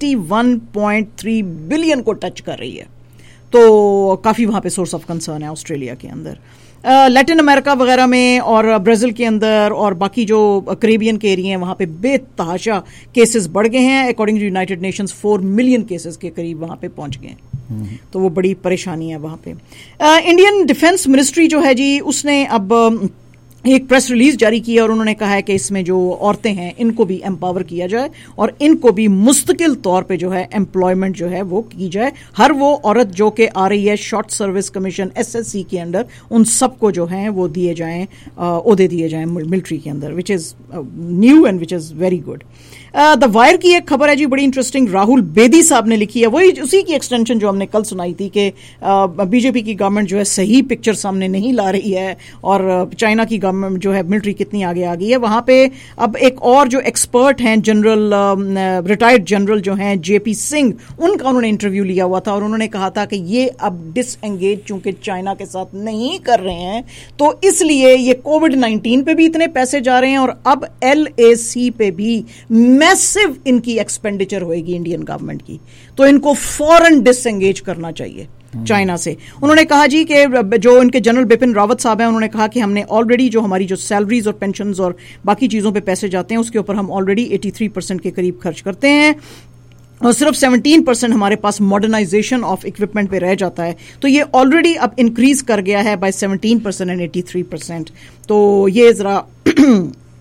[SPEAKER 20] 61.3 बिलियन को टच कर रही है. तो काफ़ी वहाँ पे सोर्स ऑफ कंसर्न है ऑस्ट्रेलिया के अंदर. लैटिन अमेरिका वगैरह में और ब्राज़ील के अंदर और बाकी जो कैरेबियन के एरिया हैं वहाँ पे बेतहाशा केसेस बढ़ गए हैं. According to United Nations 4 million cases के करीब वहाँ पे पहुँच गए हैं. तो वो बड़ी परेशानी है वहाँ पे. इंडियन डिफेंस मिनिस्ट्री जो है जी उसने अब एक प्रेस रिलीज जारी की है और उन्होंने कहा है कि इसमें जो औरतें हैं इनको भी एम्पावर किया जाए और इनको भी मुस्तकिल तौर पे जो है एम्प्लॉयमेंट जो है वो की जाए. हर वो औरत जो कि आ रही है शॉर्ट सर्विस कमीशन SSC के अंडर, उन सबको जो है वो दिए जाएं, ओहदे दिए जाएं मिलिट्री के अंदर, which is new and which is very good. The wire की एक खबर है जी बड़ी इंटरेस्टिंग, राहुल बेदी साहब ने लिखी है. वही उसी की एक्सटेंशन जो हमने कल सुनाई थी कि बीजेपी की गवर्नमेंट जो है सही पिक्चर सामने नहीं ला रही है और चाइना की गवर्नमेंट जो है मिलिट्री कितनी आगे आ गई है. वहाँ पे अब एक और जो एक्सपर्ट हैं जनरल रिटायर्ड जनरल जो हैं JP सिंह, उनका उन्होंने इंटरव्यू लिया हुआ था और उन्होंने कहा था कि ये अब डिसएंगेज चूंकि चाइना के साथ नहीं कर रहे हैं तो इसलिए ये कोविड-19 पे भी इतने पैसे जा रहे हैं और अब LAC पे भी मैसिव इनकी एक्सपेंडिचर होएगी इंडियन गवर्नमेंट की, तो इनको फौरन डिसएंगेज करना चाहिए चाइना से. उन्होंने कहा जी कि जो इनके जनरल बिपिन रावत साहब हैं उन्होंने कहा कि हमने ऑलरेडी जो हमारी जो सैलरीज और पेंशन्स और बाकी चीज़ों पे पैसे जाते हैं उसके ऊपर हम ऑलरेडी 83% के करीब खर्च करते हैं और सिर्फ 17% हमारे पास मॉडर्नाइजेशन ऑफ इक्विपमेंट पे रह जाता है. तो ये ऑलरेडी अब इंक्रीज कर गया है बाय 17% एंड 83%. तो ये जरा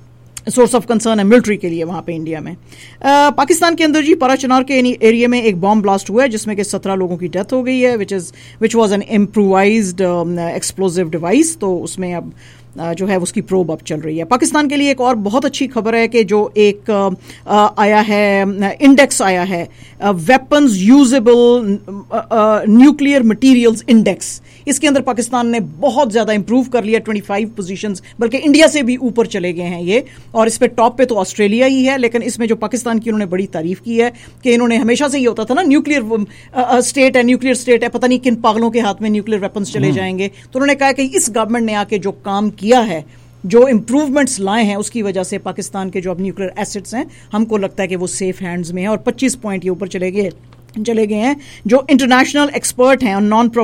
[SPEAKER 20] सोर्स ऑफ कंसर्न है मिलिट्री के लिए वहां पे इंडिया में। पाकिस्तान के अंदर जी पराचनार के एरिया में एक बॉम्ब ब्लास्ट हुआ है जिसमें कि 17 लोगों की डेथ हो गई है, which was an improvised explosive device. तो उसमें अब जो है उसकी प्रोब अब चल रही है। पाकिस्तान के लिए एक और बहुत अच्छी खबर है कि जो एक आया है इंडेक्स आया है weapons usable nuclear materials index, इसके अंदर पाकिस्तान ने बहुत ज्यादा इंप्रूव कर लिया, 25 पोजीशंस, बल्कि इंडिया से भी ऊपर चले गए हैं ये। और इस पे टॉप पे तो ऑस्ट्रेलिया ही है, लेकिन इसमें जो पाकिस्तान की उन्होंने बड़ी तारीफ की है कि इन्होंने हमेशा से ये होता था ना न्यूक्लियर स्टेट है, पता नहीं किन पागलों के हाथ में न्यूक्लियर वेपन्स चले जाएंगे। तो उन्होंने कहा कि इस गवर्नमेंट ने आके जो काम किया है, जो इंप्रूवमेंट्स लाए हैं, उसकी वजह से पाकिस्तान के जो अब न्यूक्लियर एसेट्स हैं हमको लगता है कि वो सेफ हैंड्स में है। और 25 पॉइंट ये ऊपर चले गए हैं। जो इंटरनेशनल एक्सपर्ट हैं ऑन नॉन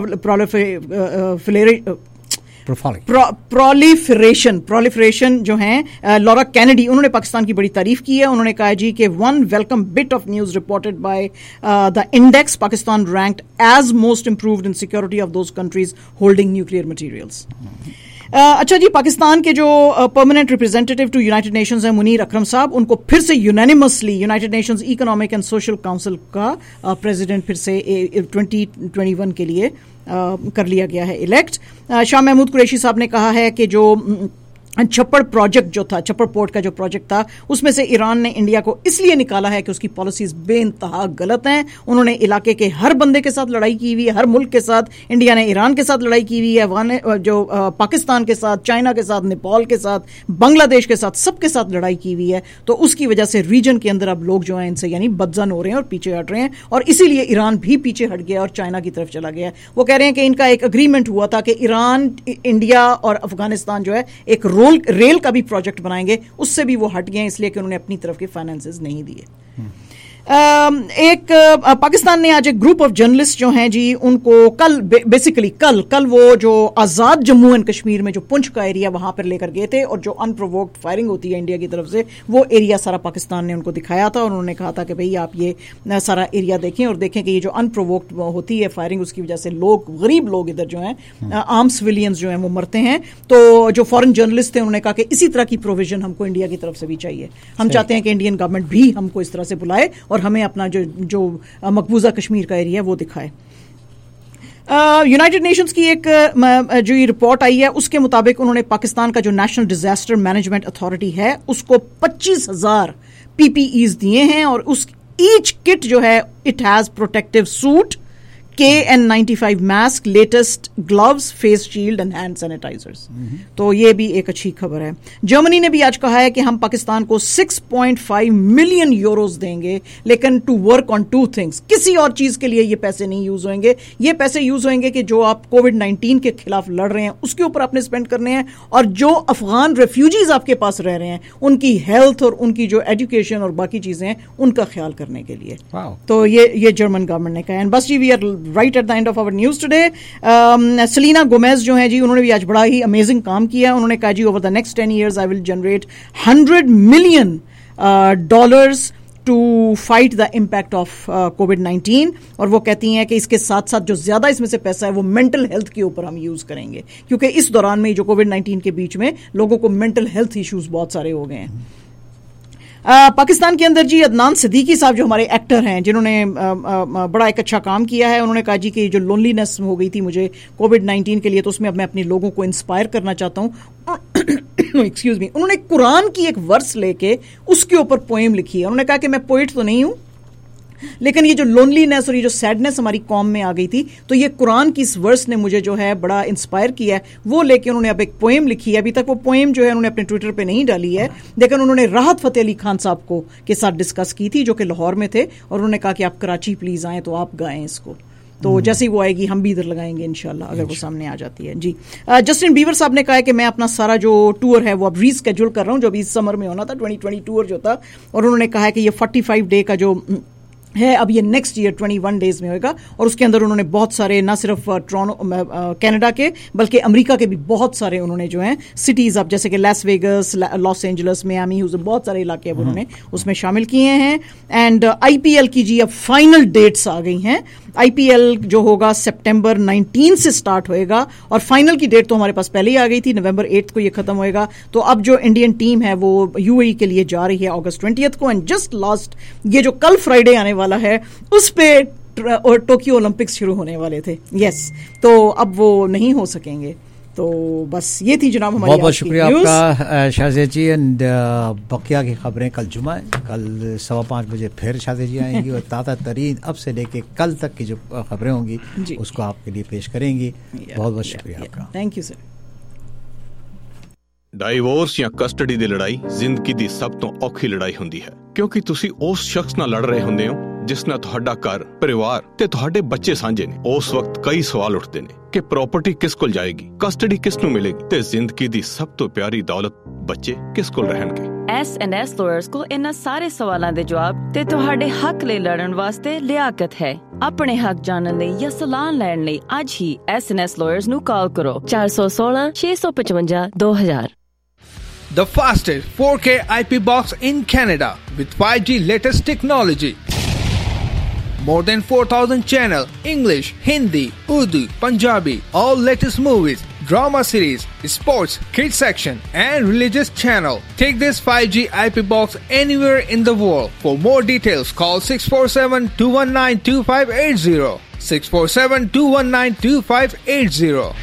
[SPEAKER 20] प्रोलिफरेशन जो हैं लॉरा कैनेडी, उन्होंने पाकिस्तान की बड़ी तारीफ की है। उन्होंने कहा जी कि one welcome bit of news reported by the index, Pakistan ranked as most improved in security of those countries holding nuclear materials. अच्छा जी, पाकिस्तान के जो permanent representative to United Nations हैं मुनीर अकरम साहब, उनको फिर से unanimously United Nations economic and social council का प्रेसिडेंट फिर से 2021 के लिए कर लिया गया है इलेक्ट। शाह महमूद कुरैशी साहब ने कहा है कि जो छप्पड़ प्रोजेक्ट जो था, छप्पड़ पोर्ट का जो प्रोजेक्ट था, उसमें से ईरान ने इंडिया को इसलिए निकाला है कि उसकी पॉलिसीज बेइंतहा गलत हैं। उन्होंने इलाके के हर बंदे के साथ लड़ाई की हुई है, हर मुल्क के साथ। इंडिया ने ईरान के साथ लड़ाई की हुई है, वहां ने जो पाकिस्तान के साथ, चाइना के साथ, नेपाल के साथ, बांग्लादेश के साथ, सबके साथ लड़ाई की हुई है। तो उसकी वजह से रीजन के अंदर अब लोग जो हैं इनसे यानी बदजन हो रहे हैं और पीछे हट रहे हैं, और इसीलिए ईरान भी पीछे हट गया और चाइना की तरफ चला गया। वो कह रहे हैं कि इनका एक अग्रीमेंट हुआ था कि ईरान, इंडिया और अफगानिस्तान जो है एक रेल का भी प्रोजेक्ट बनाएंगे, उससे भी वो हट गए इसलिए कि उन्होंने अपनी तरफ के फाइनेंसेस नहीं दिए। पाकिस्तान ने आज एक ग्रुप ऑफ जर्नलिस्ट जो हैं जी, उनको कल वो जो आज़ाद जम्मू एंड कश्मीर में जो पुंछ का एरिया वहां पर लेकर गए थे, और जो अनप्रोवोक्ड फायरिंग होती है इंडिया की तरफ से, वो एरिया सारा पाकिस्तान ने उनको दिखाया था। और उन्होंने कहा था कि भाई आप ये सारा एरिया देखें और देखें कि ये जो अनप्रोवोक्ड होती है फायरिंग, उसकी वजह से लोग, गरीब लोग इधर जो हैं, आम सिविलियंस जो हैं वो मरते हैं। तो जो फॉरेन जर्नलिस्ट थे उन्होंने कहा कि इसी तरह की प्रोविजन हमको इंडिया की तरफ से भी चाहिए। हम चाहते हैं कि इंडियन गवर्नमेंट भी हमको इस तरह से बुलाए और हमें अपना जो मकबूजा कश्मीर का एरिया वो दिखाए। यूनाइटेड नेशंस की एक जो ये रिपोर्ट आई है उसके मुताबिक उन्होंने पाकिस्तान का जो नेशनल डिजास्टर मैनेजमेंट अथॉरिटी है उसको 25,000 PPEs दिए हैं, और उस ईच किट जो है it has protective suit, KN95 mask, latest gloves, face shield and hand sanitisers. तो ये भी एक अच्छी खबर है। जर्मनी ने भी आज कहा है कि हम पाकिस्तान को 6.5 मिलियन यूरोज देंगे, लेकिन टू वर्क ऑन 2 थिंग्स। किसी और चीज के लिए ये पैसे नहीं यूज होंगे, ये पैसे यूज होंगे कि जो आप कोविड-19 के खिलाफ लड़ रहे हैं उसके ऊपर आपने स्पेंड करने हैं, और जो अफगान रेफ्यूजीज आपके पास रह रहे हैं उनकी हेल्थ और उनकी जो एजुकेशन और बाकी चीजें हैं उनका ख्याल करने के लिए। तो ये जर्मन गवर्नमेंट ने कहा है। बस जी, we are right at the end of our news today. Selena Gomez जो है जी, उन्होंने भी आज बड़ा ही अमेजिंग काम किया। उन्होंने कहा जी over the next 10 years I will generate $100 million to fight the impact of कोविड-19। और वो कहती हैं कि इसके साथ साथ जो ज्यादा इसमें से पैसा है वो मेंटल हेल्थ के ऊपर हम यूज करेंगे, क्योंकि इस दौरान में जो कोविड-19 के बीच में लोगों को मेंटल हेल्थ इश्यूज बहुत सारे हो गए हैं। पाकिस्तान के अंदर जी अदनान सिद्दीकी साहब जो हमारे एक्टर हैं, जिन्होंने बड़ा एक अच्छा काम किया है, उन्होंने कहा जी कि जो लोनलीनेस हो गई थी मुझे कोविड-19 के लिए, तो उसमें अब मैं अपने लोगों को इंस्पायर करना चाहता हूँ। Excuse me. उन्होंने कुरान की एक वर्स लेके उसके ऊपर पोएम लिखी है। उन्होंने कहा कि मैं पोइट तो नहीं हूं, लेकिन ये जो लोनलीनेस और ये जो सैडनेस हमारी कौम में आ गई थी, तो ये कुरान की इस वर्स ने मुझे जो है बड़ा इंस्पायर किया है। वो लेके उन्होंने अब एक पोएम लिखी है। अभी तक वो पोएम जो है उन्होंने अपने ट्विटर पे नहीं डाली है, लेकिन उन्होंने राहत फतेह अली खान साहब को के साथ डिस्कस की थी, जो कि लाहौर में थे, और उन्होंने कहा कि आप कराची प्लीज आएँ तो आप गाएं इसको। तो जैसे ही वो आएगी हम भी इधर लगाएंगे इंशाल्लाह, अगर वो सामने आ जाती है जी। जस्टिन बीवर साहब ने कहा है कि मैं अपना सारा जो टूर है वो अब रीस्केड्यूल कर रहा हूँ, जो अभी इस समर में होना था, 2020 टूर जो था। और उन्होंने कहा है कि ये 45 डे का जो है अब ये नेक्स्ट ईयर 21 डेज में होगा, और उसके अंदर उन्होंने बहुत सारे ना सिर्फ टोरंटो कनाडा के बल्कि अमेरिका के भी बहुत सारे उन्होंने जो हैं सिटीज़ अब जैसे कि Las Vegas, Los Angeles, Miami, बहुत सारे इलाके अब उन्होंने उसमें शामिल किए हैं। एंड IPL की जी अब फाइनल डेट्स आ गई हैं। IPL जो होगा सितंबर 19 से स्टार्ट होएगा, और फाइनल की डेट तो हमारे पास पहले ही आ गई थी, नवंबर 8 को ये खत्म होएगा। तो अब जो इंडियन टीम है वो UAE के लिए जा रही है अगस्त 20 को। एंड जस्ट लास्ट ये जो कल फ्राइडे आने वाला है उस पे और टोक्यो ओलंपिक्स शुरू होने वाले थे। यस, तो अब वो नहीं हो सकेंगे। तो बस ये थी जनाब हमारी।
[SPEAKER 19] बहुत बहुत शुक्रिया आपका शाज़िया जी। एंड बकिया की खबरें कल जुमा है, कल 5:15 बजे फिर शाज़िया जी आएंगी और ताज़ा तरीन अब से लेके कल तक की जो खबरें होंगी उसको आपके लिए पेश करेंगी। बहुत बहुत शुक्रिया आपका।
[SPEAKER 20] Thank you sir.
[SPEAKER 4] ਡਾਈਵੋਰਸ ਜਾਂ ਕਸਟਡੀ ਦੀ ਲੜਾਈ ਜ਼ਿੰਦਗੀ ਦੀ ਸਭ ਤੋਂ ਔਖੀ ਲੜਾਈ ਹੁੰਦੀ ਹੈ, ਕਿਉਂਕਿ ਤੁਸੀਂ ਉਸ ਸ਼ਖਸ ਨਾਲ ਲੜ ਰਹੇ ਹੁੰਦੇ ਹੋ ਜਿਸ ਨਾਲ ਤੁਹਾਡਾ ਘਰ, ਪਰਿਵਾਰ ਤੇ ਤੁਹਾਡੇ ਬੱਚੇ ਸਾਂਝੇ ਨੇ। ਉਸ ਵਕਤ ਕਈ ਸਵਾਲ ਉੱਠਦੇ ਨੇ ਕਿ ਪ੍ਰਾਪਰਟੀ ਕਿਸ ਕੋਲ ਜਾਏਗੀ, ਕਸਟਡੀ ਕਿਸ ਨੂੰ ਮਿਲੇਗੀ ਤੇ ਜ਼ਿੰਦਗੀ ਦੀ ਸਭ ਤੋਂ ਪਿਆਰੀ ਦੌਲਤ ਬੱਚੇ ਕਿਸ ਕੋਲ ਰਹਿਣਗੇ।
[SPEAKER 5] S&S ਲਾਇਰਸ ਕੋਲ ਇਹਨਾਂ ਸਾਰੇ ਸਵਾਲਾਂ ਦੇ ਜਵਾਬ ਤੇ ਤੁਹਾਡੇ ਹੱਕ ਲਈ ਲੜਨ ਵਾਸਤੇ ਲਿਆਕਤ ਹੈ। ਆਪਣੇ ਹੱਕ ਜਾਣਨ ਲਈ ਜਾਂ ਸਲਾਹ ਲੈਣ ਲਈ ਅੱਜ ਹੀ S&S ਲਾਇਰਸ ਨੂੰ ਕਾਲ ਕਰੋ 416 655 2000।
[SPEAKER 6] The fastest 4K IP box in Canada with 5G latest technology. More than 4,000 channel, English, Hindi, Urdu, Punjabi, all latest movies, drama series, sports, kids section and religious channel. Take this 5G IP box anywhere in the world. For more details, call 647-219-2580. 647-219-2580.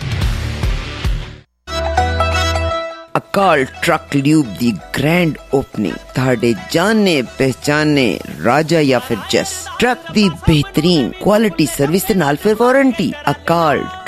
[SPEAKER 2] Akal truck lube दी ग्रैंड ओपनिंग ਤੁਹਾਡੇ ਜਾਣੇ ਪਹਿਚਾਨੇ ਰਾਜਾ ਜਾਂ ਫਿਰ ਜਸ। ਟਰੱਕ ਦੀ ਬਿਹਤਰੀਨ ਕੁਆਲਿਟੀ ਸਰਵਿਸ ਦੇ ਨਾਲ ਫਿਰ ਵਾਰੰਟੀ। ਅਕਾਲ